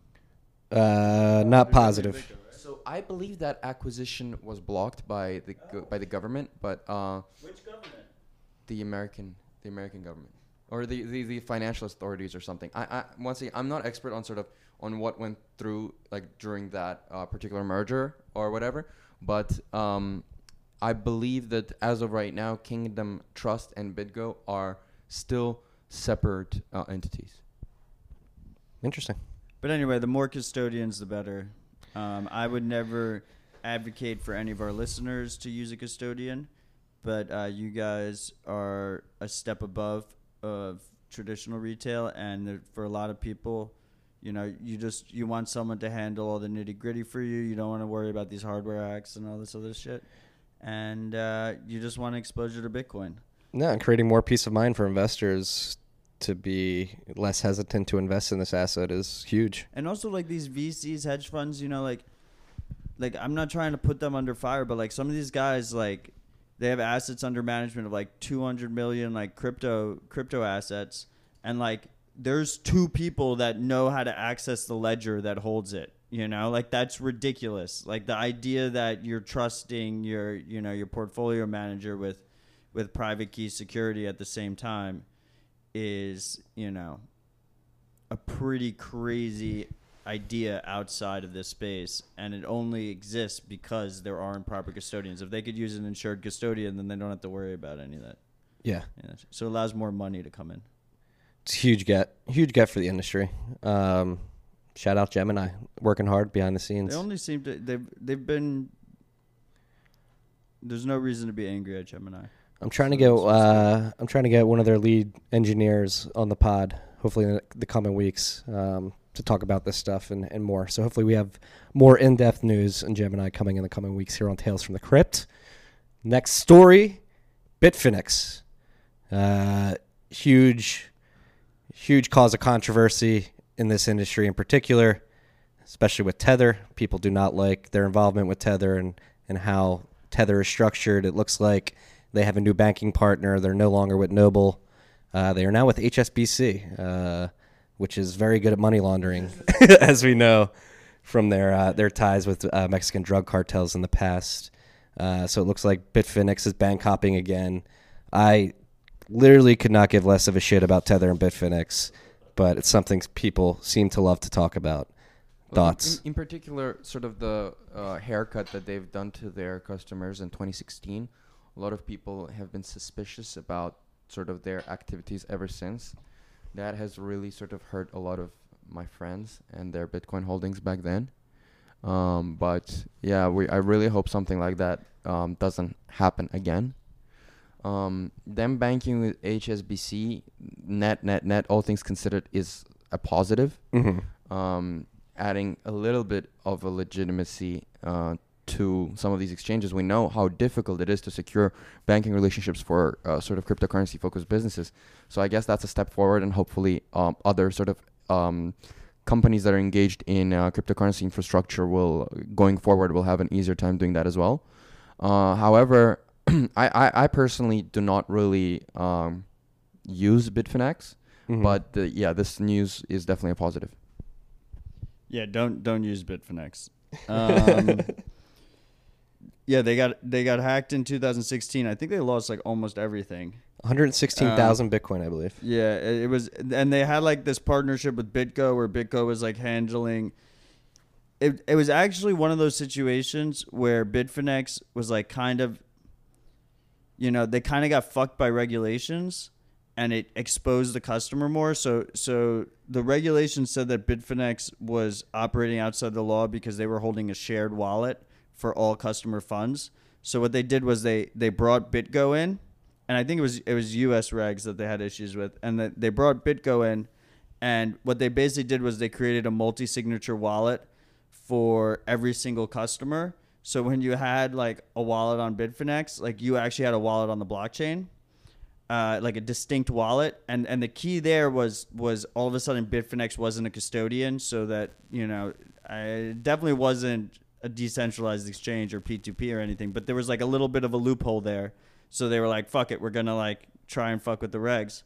Uh, not positive. So I believe that acquisition was blocked by the go- by the government, but uh, Which government? the American the American government. Or the, the, the financial authorities or something. I, I once again, I'm not expert on sort of on what went through like during that uh, particular merger or whatever, but um, I believe that as of right now, Kingdom Trust and BitGo are still separate uh, entities. Interesting. But anyway, the more custodians, the better. Um, I would never advocate for any of our listeners to use a custodian, but uh, you guys are a step above of traditional retail, and there, for a lot of people, you know, you just you want someone to handle all the nitty gritty for you. You don't want to worry about these hardware hacks and all this other shit, and uh, you just want exposure to Bitcoin. No, and creating more peace of mind for investors to be less hesitant to invest in this asset is huge. And also, like, these V Cs, hedge funds, you know, like, like I'm not trying to put them under fire, but like some of these guys, like, they have assets under management of like two hundred million, like crypto crypto assets, and like there's two people that know how to access the ledger that holds it. You know, like that's ridiculous. Like the idea that you're trusting your, you know, your portfolio manager with, with private key security at the same time is, you know, a pretty crazy idea outside of this space, and it only exists because there aren't proper custodians. If they could use an insured custodian, then they don't have to worry about any of that. Yeah. Yeah. So it allows more money to come in. It's a huge get, huge get for the industry. Um, shout out Gemini, working hard behind the scenes. They only seem to they've they've been. There's no reason to be angry at Gemini. I'm trying to So get it's- uh, I'm trying to get one of their lead engineers on the pod, hopefully in the, the coming weeks, um, to talk about this stuff and, and more. So hopefully we have more in-depth news on Gemini coming in the coming weeks here on Tales from the Crypt. Next story, Bitfinex. Uh, huge, huge cause of controversy in this industry in particular, especially with Tether. People do not like their involvement with Tether and, and how Tether is structured. It looks like they have a new banking partner. They're no longer with Noble. Uh, they are now with H S B C, uh, which is very good at money laundering, as we know from their uh, their ties with uh, Mexican drug cartels in the past. Uh, so it looks like Bitfinex is bank hopping again. I literally could not give less of a shit about Tether and Bitfinex, but it's something people seem to love to talk about. Well, Thoughts? In, in particular, sort of the uh, haircut that they've done to their customers in twenty sixteen, a lot of people have been suspicious about sort of their activities ever since. That has really sort of hurt a lot of my friends and their Bitcoin holdings back then. Um, but yeah, we I really hope something like that um, doesn't happen again. Um, them banking with H S B C, net, net, net, all things considered, is a positive. Mm-hmm. Um, adding a little bit of a legitimacy uh, to some of these exchanges. We know how difficult it is to secure banking relationships for uh, sort of cryptocurrency focused businesses. So I guess that's a step forward, and hopefully um, other sort of um, companies that are engaged in uh, cryptocurrency infrastructure will, going forward, will have an easier time doing that as well. Uh, however, I, I, I personally do not really um, use Bitfinex, Mm-hmm. but the, yeah, this news is definitely a positive. Yeah, don't don't use Bitfinex. Um, yeah, they got they got hacked in two thousand sixteen. I think they lost like almost everything. one hundred sixteen thousand Bitcoin, I believe. Yeah, it, it was, and they had like this partnership with BitGo where BitGo was like handling. It it was actually one of those situations where Bitfinex was like kind of, you know, they kind of got fucked by regulations, and it exposed the customer more. So so the regulations said that Bitfinex was operating outside the law because they were holding a shared wallet for all customer funds. So what they did was they they brought BitGo in, and I think it was it was U S regs that they had issues with, and that they brought BitGo in, and what they basically did was they created a multi-signature wallet for every single customer. So when you had like a wallet on Bitfinex, like you actually had a wallet on the blockchain, uh, like a distinct wallet. And, and the key there was, was all of a sudden Bitfinex wasn't a custodian, so that, you know, I, it definitely wasn't a decentralized exchange or P two P or anything, but there was like a little bit of a loophole there. So they were like, fuck it, we're going to like try and fuck with the regs.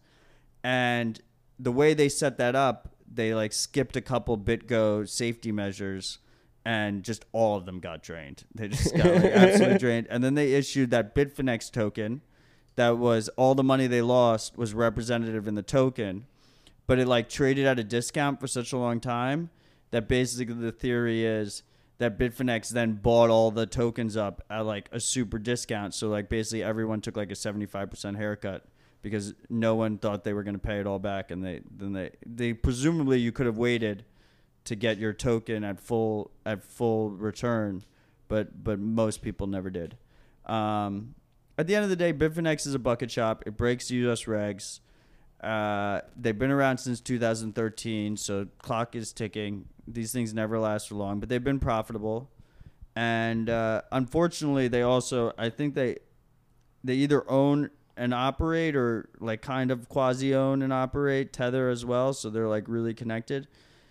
And the way they set that up, they like skipped a couple BitGo safety measures, and just all of them got drained. They just got like absolutely drained. And then they issued that Bitfinex token that was all the money they lost was representative in the token, but it like traded at a discount for such a long time that basically the theory is that Bitfinex then bought all the tokens up at like a super discount. So like basically everyone took like a seventy-five percent haircut because no one thought they were going to pay it all back. And they, then they, they presumably you could have waited to get your token at full at full return, but but most people never did. Um, at the end of the day, Bitfinex is a bucket shop. It breaks U S regs. Uh, they've been around since two thousand thirteen, so clock is ticking. These things never last for long, but they've been profitable. And uh, unfortunately, they also, I think they they either own and operate, or like kind of quasi own and operate Tether as well. So they're like really connected.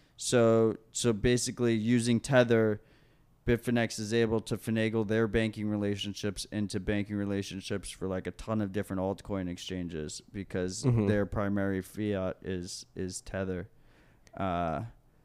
So so basically using Tether, Bitfinex is able to finagle their banking relationships into banking relationships for like a ton of different altcoin exchanges because Mhm. their primary fiat is is Tether. Uh,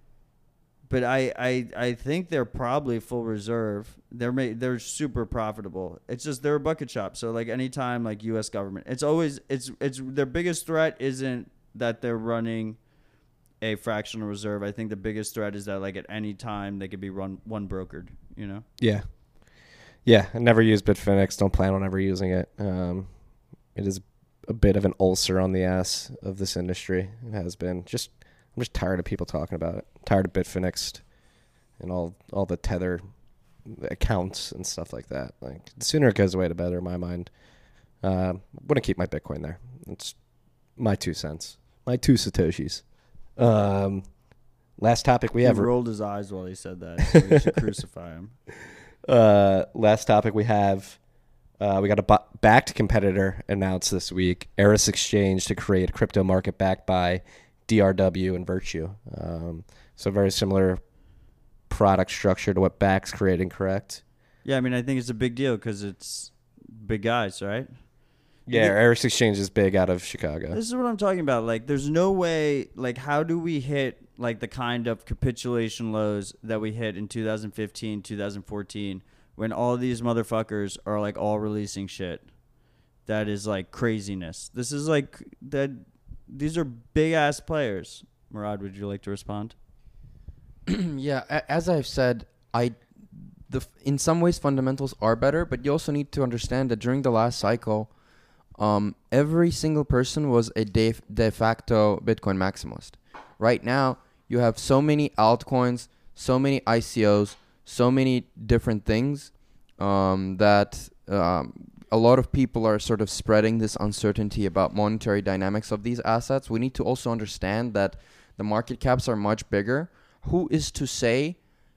but I, I I think they're probably full reserve. They're ma- they're super profitable. It's just they're a bucket shop. So like anytime like U S government, it's always it's it's their biggest threat isn't that they're running a fractional reserve. I think the biggest threat is that like at any time they could be run one brokered, you know? Yeah. Yeah. I never used Bitfinex. Don't plan on ever using it. Um, it is a bit of an ulcer on the ass of this industry. It has been. Just I'm just tired of people talking about it. Tired of Bitfinex and all all the Tether accounts and stuff like that. Like the sooner it goes away, the better in my mind. Uh, I wouldn't keep my Bitcoin there. It's my two cents. My two Satoshis. Um, last topic we He have. rolled his eyes while he said that. So we should crucify him. Uh, last topic we have. Uh, we got a bu- backed competitor announced this week, Eris Exchange, to create a crypto market backed by D R W and Virtue. Um, so very similar product structure to what Back's creating, correct? Yeah, I mean, I think it's a big deal because it's big guys, right? Yeah, think- Eris Exchange is big out of Chicago. This is what I'm talking about. Like, there's no way, like, how do we hit, like, the kind of capitulation lows that we hit in two thousand fifteen, two thousand fourteen, when all these motherfuckers are, like, all releasing shit that is, like, craziness? This is, like, that. These are big-ass players. Murad, would you like to respond? Yeah, a- as I've said, I the f- in some ways fundamentals are better, but you also need to understand that during the last cycle, um, every single person was a de, de facto Bitcoin maximalist. Right now, you have so many altcoins, so many I C Os, so many different things um, that um, a lot of people are sort of spreading this uncertainty about monetary dynamics of these assets. We need to also understand that the market caps are much bigger. Who is to say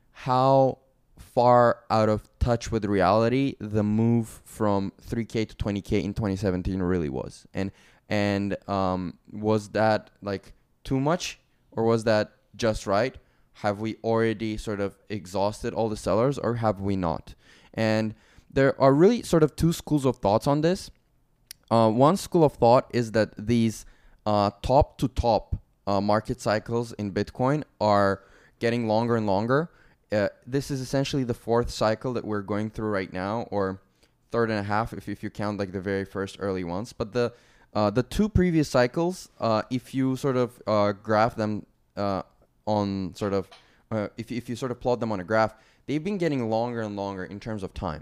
how far out of touch with reality the move from three K to twenty K in twenty seventeen really was? And and um, was that like too much, or was that just right? Have we already sort of exhausted all the sellers, or have we not? And there are really sort of two schools of thoughts on this. Uh, one school of thought is that these uh, top to top uh, market cycles in Bitcoin are getting longer and longer. Uh, this is essentially the fourth cycle that we're going through right now, or third and a half if, if you count like the very first early ones. But the uh, the two previous cycles, uh, if you sort of uh, graph them uh, on sort of, uh, if, if you sort of plot them on a graph, they've been getting longer and longer in terms of time.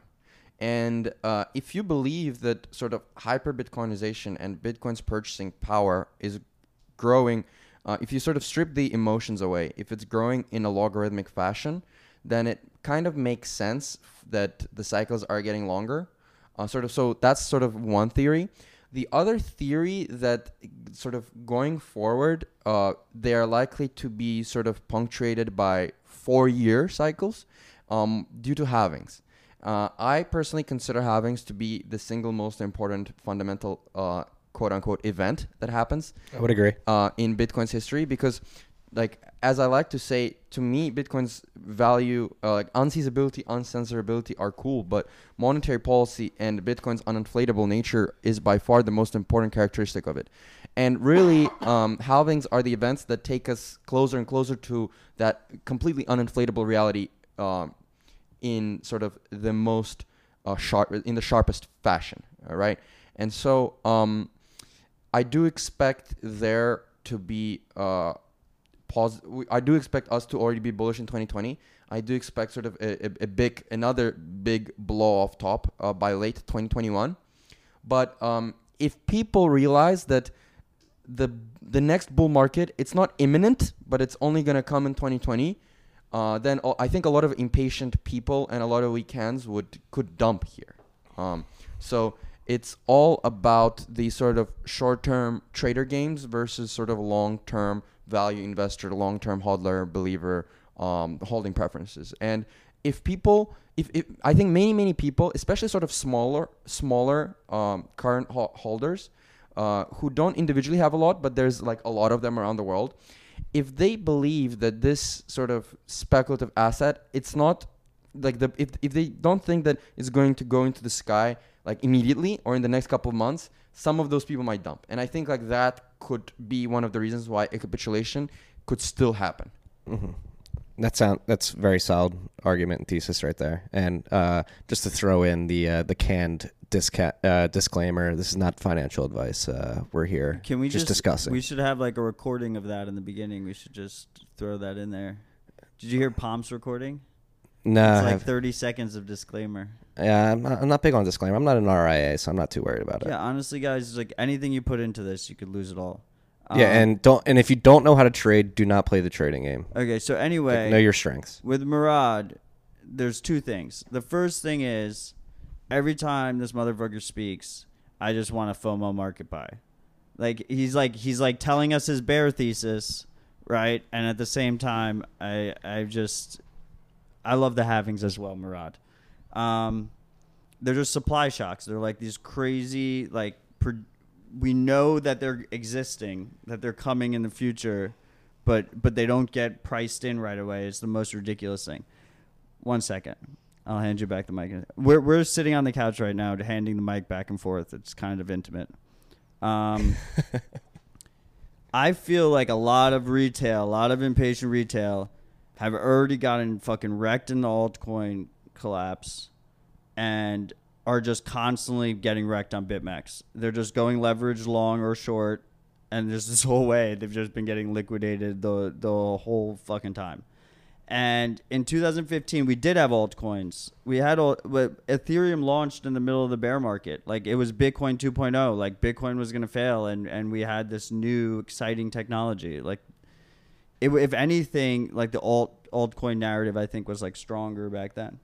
And uh, if you believe that sort of hyper Bitcoinization and Bitcoin's purchasing power is growing, uh, if you sort of strip the emotions away, if it's growing in a logarithmic fashion, then it kind of makes sense f- that the cycles are getting longer. Uh, sort of, so that's sort of one theory. The other theory that sort of going forward, uh, they are likely to be sort of punctuated by four-year cycles um, due to halvings. Uh, I personally consider halvings to be the single most important fundamental uh, quote-unquote event that happens I would agree. uh, in Bitcoin's history, because, like, as I like to say, to me, Bitcoin's value, uh, like unseizability, uncensorability are cool, but monetary policy and Bitcoin's uninflatable nature is by far the most important characteristic of it. And really, um, halvings are the events that take us closer and closer to that completely uninflatable reality um, in sort of the most uh, sharp, in the sharpest fashion, all right? And so um, I do expect there to be... Uh, Pos- I do expect us to already be bullish in twenty twenty. I do expect sort of a, a, a big, another big blow off top uh, by late twenty twenty-one. But um, if people realize that the the next bull market, it's not imminent, but it's only going to come in twenty twenty, uh, then I think a lot of impatient people and a lot of weak hands would could dump here. Um, so it's all about the sort of short-term trader games versus sort of long-term value investor, long-term hodler, believer, um, holding preferences. And if people if, if I think many many people, especially sort of smaller smaller um, current ho- holders, uh, who don't individually have a lot, but there's like a lot of them around the world. If they believe that this sort of speculative asset, it's not like the if if they don't think that it's going to go into the sky like immediately or in the next couple of months, some of those people might dump. And I think like that could be one of the reasons why a capitulation could still happen. Mm-hmm. That sound that's very solid argument and thesis right there. And uh, just to throw in the uh, the canned disca- uh, disclaimer, this is not financial advice. Uh, we're here Can we just, just discussing. We should have like a recording of that in the beginning. We should just throw that in there. Did you hear Pomp's recording? No, It's like thirty seconds of disclaimer. Yeah, I'm not, I'm not big on disclaimer. I'm not an R I A, so I'm not too worried about it. Yeah, honestly, guys, like anything you put into this, you could lose it all. Yeah, Um, and don't and if you don't know how to trade, do not play the trading game. Okay, so Like, anyway, know your strengths. with Murad, there's two things. The first thing is, every time this motherfucker speaks, I just want to FOMO market buy. Like he's like he's like telling us his bear thesis, right? And at the same time, I I just I love the halvings as well, Murad. Um, they're just supply shocks. They're like these crazy like. Pro- we know that they're existing, that they're coming in the future, but but they don't get priced in right away. It's the most ridiculous thing. One second. I'll hand you back the mic. We're we're sitting on the couch right now, handing the mic back and forth. It's kind of intimate. Um, I feel like a lot of retail, a lot of impatient retail, have already gotten fucking wrecked in the altcoin collapse, and are just constantly getting wrecked on BitMEX. They're just going leverage long or short, and just this whole way they've just been getting liquidated the the whole fucking time. And in two thousand fifteen, we did have altcoins. We had all, but Ethereum launched in the middle of the bear market. Like it was Bitcoin two point oh. Like Bitcoin was going to fail, and and we had this new exciting technology. Like, it, if anything, like the alt altcoin narrative, I think was like stronger back then.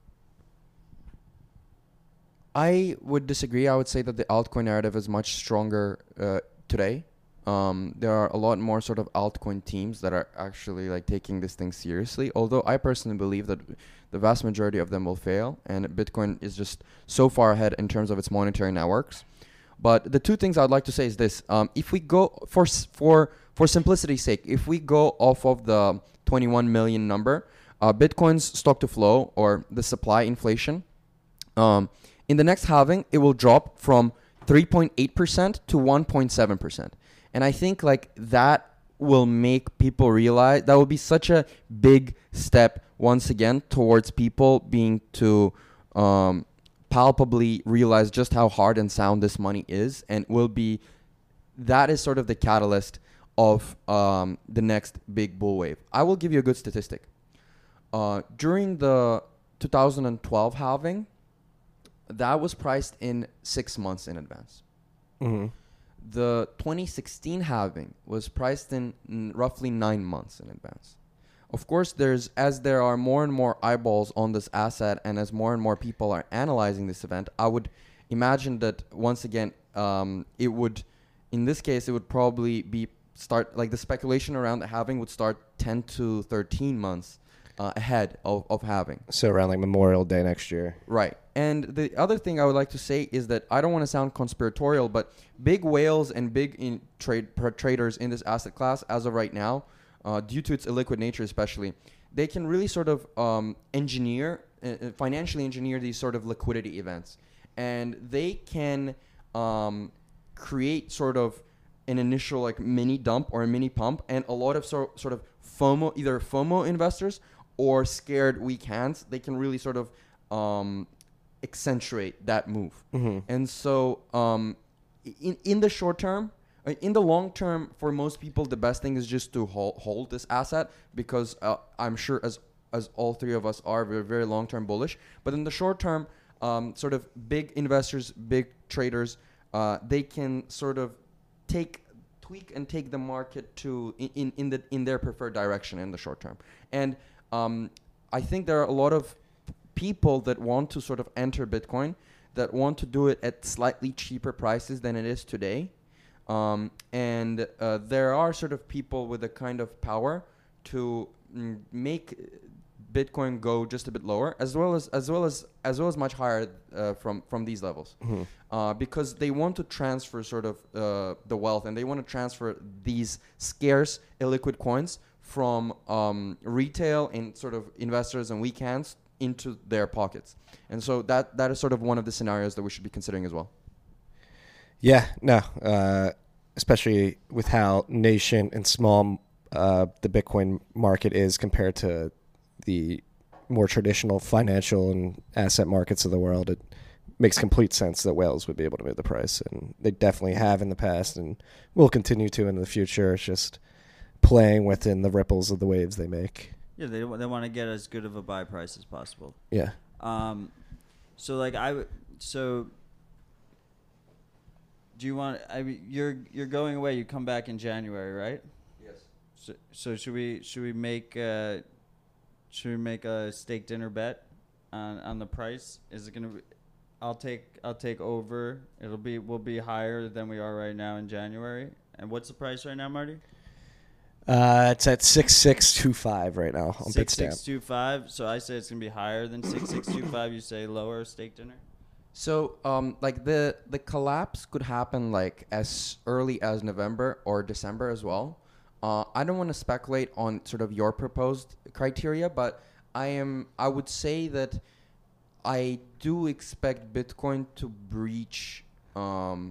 I would disagree. I would say that the altcoin narrative is much stronger uh, today. Um, there are a lot more sort of altcoin teams that are actually like taking this thing seriously. Although I personally believe that the vast majority of them will fail, and Bitcoin is just so far ahead in terms of its monetary networks. But the two things I'd like to say is this: um, if we go for s- for for simplicity's sake, if we go off of the twenty-one million number, uh, Bitcoin's stock to flow or the supply inflation. Um, In the next halving, it will drop from three point eight percent to one point seven percent. And I think like that will make people realize that will be such a big step once again towards people being to um, palpably realize just how hard and sound this money is, and will be that is sort of the catalyst of um, the next big bull wave. I will give you a good statistic. Uh, during the two thousand twelve halving, that was priced in six months in advance. Mm-hmm. The twenty sixteen halving was priced in n- roughly nine months in advance. Of course, there's as there are more and more eyeballs on this asset, and as more and more people are analyzing this event, I would imagine that once again, um, it would, in this case, it would probably be start like the speculation around the halving would start ten to thirteen months uh, ahead of, of halving. So around like Memorial Day next year. Right. And the other thing I would like to say is that I don't want to sound conspiratorial, but big whales and big in trade per traders in this asset class, as of right now, uh, due to its illiquid nature especially, they can really sort of um, engineer, uh, financially engineer these sort of liquidity events. And they can um, create sort of an initial like mini dump or a mini pump, and a lot of so, sort of FOMO, either FOMO investors or scared weak hands, they can really sort of um, accentuate that move. Mm-hmm. And so um, in, in the short term, uh, in the long term, for most people, the best thing is just to hold, hold this asset, because uh, I'm sure as as all three of us are, we're very long-term bullish. But in the short term, um, sort of big investors, big traders, uh, they can sort of take tweak and take the market to in, in, in the in their preferred direction in the short term. And um, I think there are a lot of people that want to sort of enter Bitcoin, that want to do it at slightly cheaper prices than it is today. Um, and uh, there are sort of people with a kind of power to mm, make Bitcoin go just a bit lower, as well as as well as as well as much higher uh, from from these levels, Mm-hmm. uh, because they want to transfer sort of uh, the wealth, and they want to transfer these scarce illiquid coins from um, retail and sort of investors and weekends into their pockets. And so that that is sort of one of the scenarios that we should be considering as well. Yeah, no, uh, especially with how nascent and small uh, the Bitcoin market is compared to the more traditional financial and asset markets of the world. It makes complete sense that whales would be able to move the price, and they definitely have in the past and will continue to in the future. It's just playing within the ripples of the waves they make. Yeah, they they want to get as good of a buy price as possible. Yeah. Um, so like I w- so. Do you want? I mean, you're you're going away. You come back in January, right? Yes. So, so should we should we make uh, should we make a steak dinner bet on on the price? Is it gonna? Be, I'll take I'll take over. It'll be we'll be higher than we are right now in January. And what's the price right now, Marty? Uh, it's at six six two five right now on Six Bitstamp. six two five. So I say it's gonna be higher than six six two five. You say lower steak dinner. So, um, like the the collapse could happen like as early as November or December as well. Uh, I don't want to speculate on sort of your proposed criteria, but I am I would say that I do expect Bitcoin to breach um,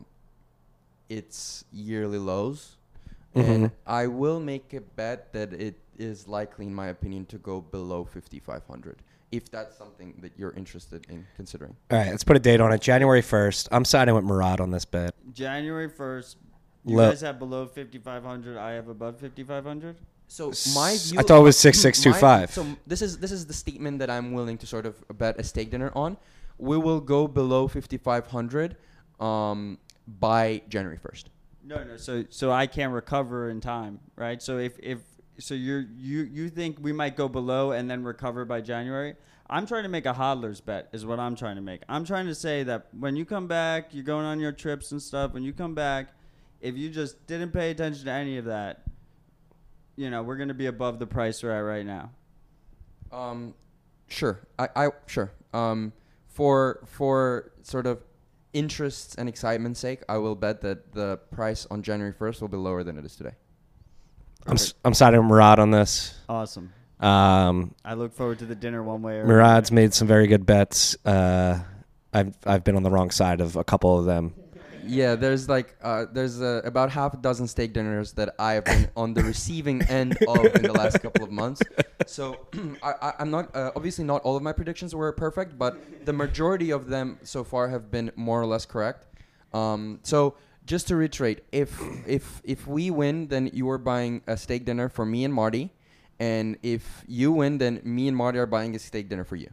its yearly lows, and Mhm. I will make a bet that it is likely, in my opinion, to go below fifty-five hundred. If that's something that you're interested in considering. All right, let's put a date on it. January first. I'm siding with Murad on this bet. January first. You Lo- guys have below fifty-five hundred. I have above fifty-five hundred. So my view, I thought it was six six two five. So this is this is the statement that I'm willing to sort of bet a steak dinner on. We will go below fifty-five hundred um, by January first. No, no. So, so I can't recover in time, right? So if, if so, you're you you think we might go below and then recover by January? I'm trying to make a hodler's bet, is what I'm trying to make. I'm trying to say that when you come back, you're going on your trips and stuff. When you come back, if you just didn't pay attention to any of that, you know, we're going to be above the price we're at right now. Um, sure. I, I sure. Um, for for sort of interests and excitement's sake, I will bet that the price on January first will be lower than it is today. I'm s- I'm siding with Murad on this. Awesome. Um, I look forward to the dinner one way or Murad's made some very good bets. Uh, I've I've been on the wrong side of a couple of them. Yeah, there's like uh, there's uh, about half a dozen steak dinners that I have been on the receiving end of in the last couple of months. So I, I, I'm not uh, obviously not all of my predictions were perfect, but the majority of them so far have been more or less correct. Um, so just to reiterate, if if if we win, then you are buying a steak dinner for me and Marty, and if you win, then me and Marty are buying a steak dinner for you.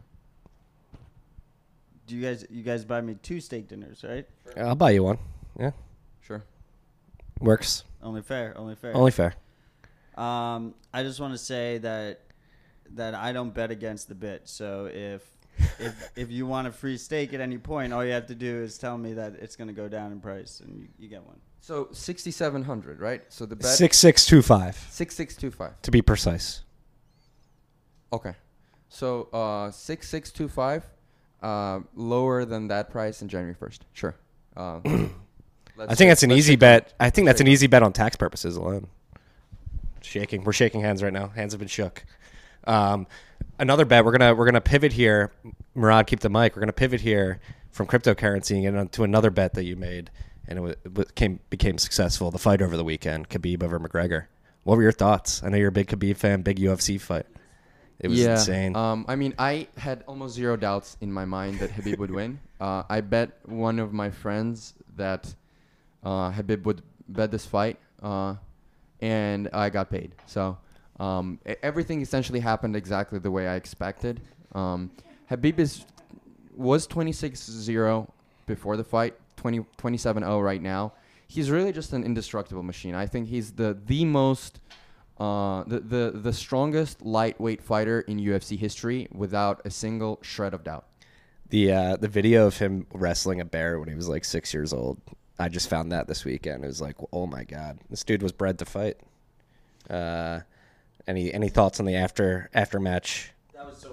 Do you guys you guys buy me two steak dinners, right? I'll buy you one. Yeah, Sure. works. Only fair, only fair. Only fair. Um, I just want to say that that I don't bet against the bit. So if if if you want a free steak at any point, all you have to do is tell me that it's going to go down in price, and you, you get one. So sixty-seven hundred, right? So the bet Six six two five six six two five. to be precise. Okay. So uh, six six two five, uh, lower than that price in January first. Sure. Uh, I think that's an let's easy shake bet. hands. I think that's an Shake easy bet on tax purposes alone. Shaking. We're shaking hands right now. Hands have been shook. Um, another bet. We're gonna we're gonna pivot here. Murad, keep the mic. We're gonna pivot here from cryptocurrency and to another bet that you made, and it, was, it became became successful. The fight over the weekend, Khabib over McGregor. What were your thoughts? I know you're a big Khabib fan, big U F C fight. It was yeah, insane. Um, I mean, I had almost zero doubts in my mind that Khabib would win. Uh, I bet one of my friends that uh, Khabib would bet this fight, uh, and I got paid. So um, e- everything essentially happened exactly the way I expected. Um, Khabib is was twenty-six zero before the fight, twenty, twenty-seven oh right now. He's really just an indestructible machine. I think he's the the most uh, the, the the strongest lightweight fighter in U F C history without a single shred of doubt. The uh, the video of him wrestling a bear when he was like six years old. I just found that this weekend. It was like, oh my god, this dude was bred to fight. Uh, any any thoughts on the after after match? That was so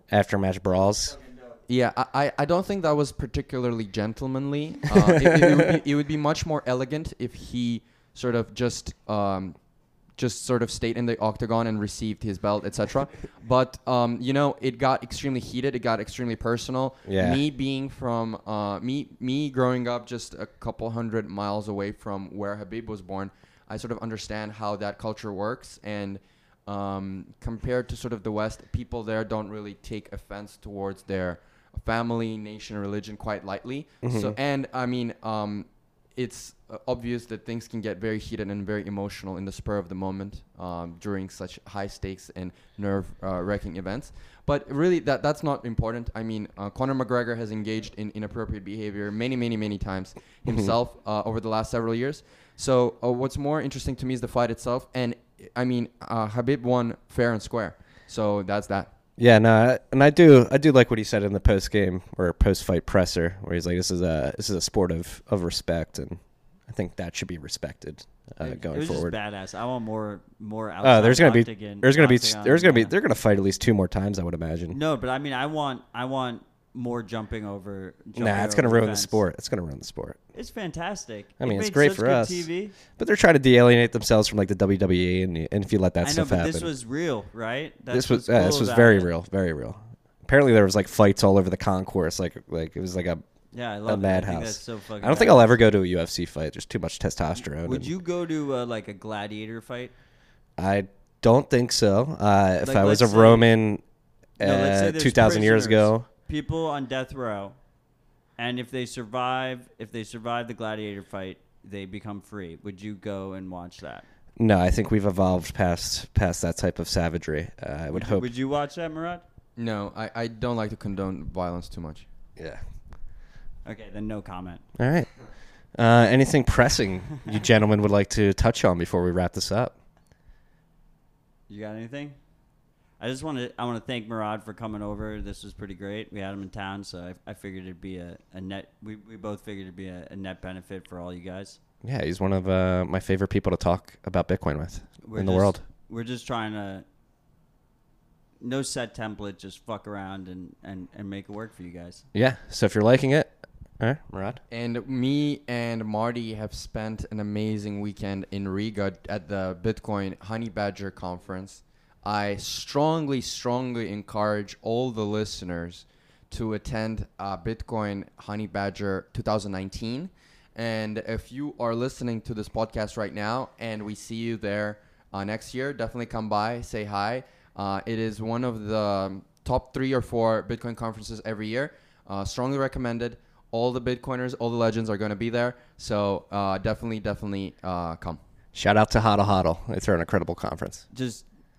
after match brawls. Yeah, I, I- I don't think that was particularly gentlemanly. Uh, it, it, it, would be, it would be much more elegant if he sort of just um, just sort of stayed in the octagon and received his belt, et cetera. But um, you know, it got extremely heated. It got extremely personal. Yeah. Me being from uh, me me growing up just a couple hundred miles away from where Khabib was born, I sort of understand how that culture works. And um, compared to sort of the West, people there don't really take offense towards their family, nation, religion quite lightly. Mm-hmm. So, and I mean, um, it's uh, obvious that things can get very heated and very emotional in the spur of the moment um, during such high stakes and nerve uh, wrecking events. But really, that that's not important. I mean, uh, Conor McGregor has engaged in inappropriate behavior many, many, many times himself uh, over the last several years. So, uh, what's more interesting to me is the fight itself. And I mean, uh, Khabib won fair and square. So that's that. Yeah, no, I- and I do, I do like what he said in the post game or post fight presser, where he's like, "This is a, this is a sport of, of respect," and I think that should be respected uh, It- going it was forward. just badass. I want more, more outside Oh, there's gonna be, octagon- there's gonna be, octagon, there's gonna be, yeah. they're gonna fight at least two more times, I would imagine. No, but I mean, I want, I want more jumping over. Jumping Nah, it's gonna over ruin the fence. sport. It's gonna ruin the sport. It's fantastic. I mean, It it's made great such for good us. T V. But they're trying to de-alienate themselves from like the W W E, and, and if you let that I know, stuff but happen, this was real, right? That's this was, what's yeah, cool this was about very it. real, very real. Apparently, there was like fights all over the concourse, like, like it was like a, Yeah, I a love it. I think madhouse. that's so fucking I don't think badass. I'll ever go to a U F C fight. There's too much testosterone. Would and- you go to uh, like a gladiator fight? I don't think so. Uh, if Like, I was a let's say- Roman No, let's say uh, there's two thousand years prisoners, ago, people on death row, and if they survive, if they survive the gladiator fight, they become free. Would you go and watch that? no, I think we've evolved past past that type of savagery. Uh, I would you- hope. Would you watch that, Murad? No, I, I don't like to condone violence too much. Yeah. Okay, then no comment. All right. Uh, anything pressing you gentlemen would like to touch on before we wrap this up? You got anything? I just want to I want to thank Murad for coming over. This was pretty great. We had him in town, so I, I figured it'd be a, a net. We, we both figured it'd be a, a net benefit for all you guys. Yeah, he's one of uh, my favorite people to talk about Bitcoin with We're in the just- world. We're just trying to no set template, just fuck around and, and, and make it work for you guys. Yeah. So if you're liking it, all right, Murad. And me and Marty have spent an amazing weekend in Riga at the Bitcoin Honey Badger conference. I strongly, strongly encourage all the listeners to attend uh, Bitcoin Honey Badger twenty nineteen. And if you are listening to this podcast right now and we see you there uh, next year, definitely come by, say hi. Uh, it is one of the um, top three or four Bitcoin conferences every year. Uh, strongly recommended. All the Bitcoiners, all the legends are going to be there. So uh, definitely, definitely uh, come. Shout out to Hodl Hodl. They throw an incredible conference. Just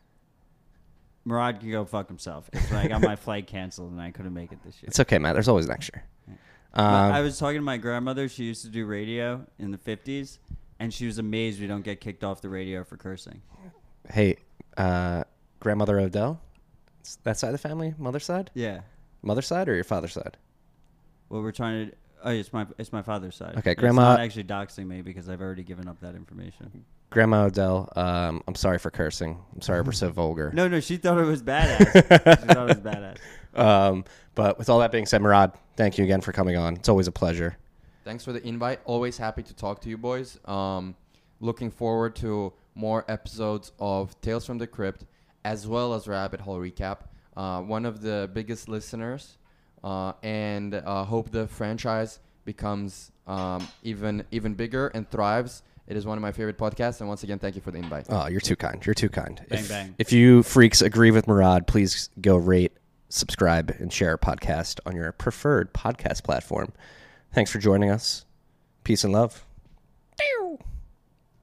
Murad can go fuck himself. It's like I got my flight canceled and I couldn't make it this year. It's okay, Matt. There's always next year. My- Um, I was talking to my grandmother. She used to do radio in the fifties, and she was amazed we don't get kicked off the radio for cursing. hey, uh, grandmother Odell, It's that side of the family, mother side, Yeah. mother side, or your father's side? Well, we're trying to. Oh, it's my it's my father's side. Okay, It's Grandma- not actually doxing me because I've already given up that information. Grandma Odell, um, I'm sorry for cursing. I'm sorry we're so vulgar. No, no, she thought it was badass. she thought it was badass. Um, but with all that being said, Murad, thank you again for coming on. It's always a pleasure. Thanks for the invite. Always happy to talk to you boys. Um, looking forward to more episodes of Tales from the Crypt as well as Rabbit Hole Recap. Uh, one of the biggest listeners, uh, and uh, hope the franchise becomes um, even even bigger and thrives. It is one of my favorite podcasts, and once again, thank you for the invite. Oh, you're too kind. You're too kind. Bang, if, bang. if you freaks agree with Murad, please go rate, subscribe, and share our podcast on your preferred podcast platform. Thanks for joining us. Peace and love.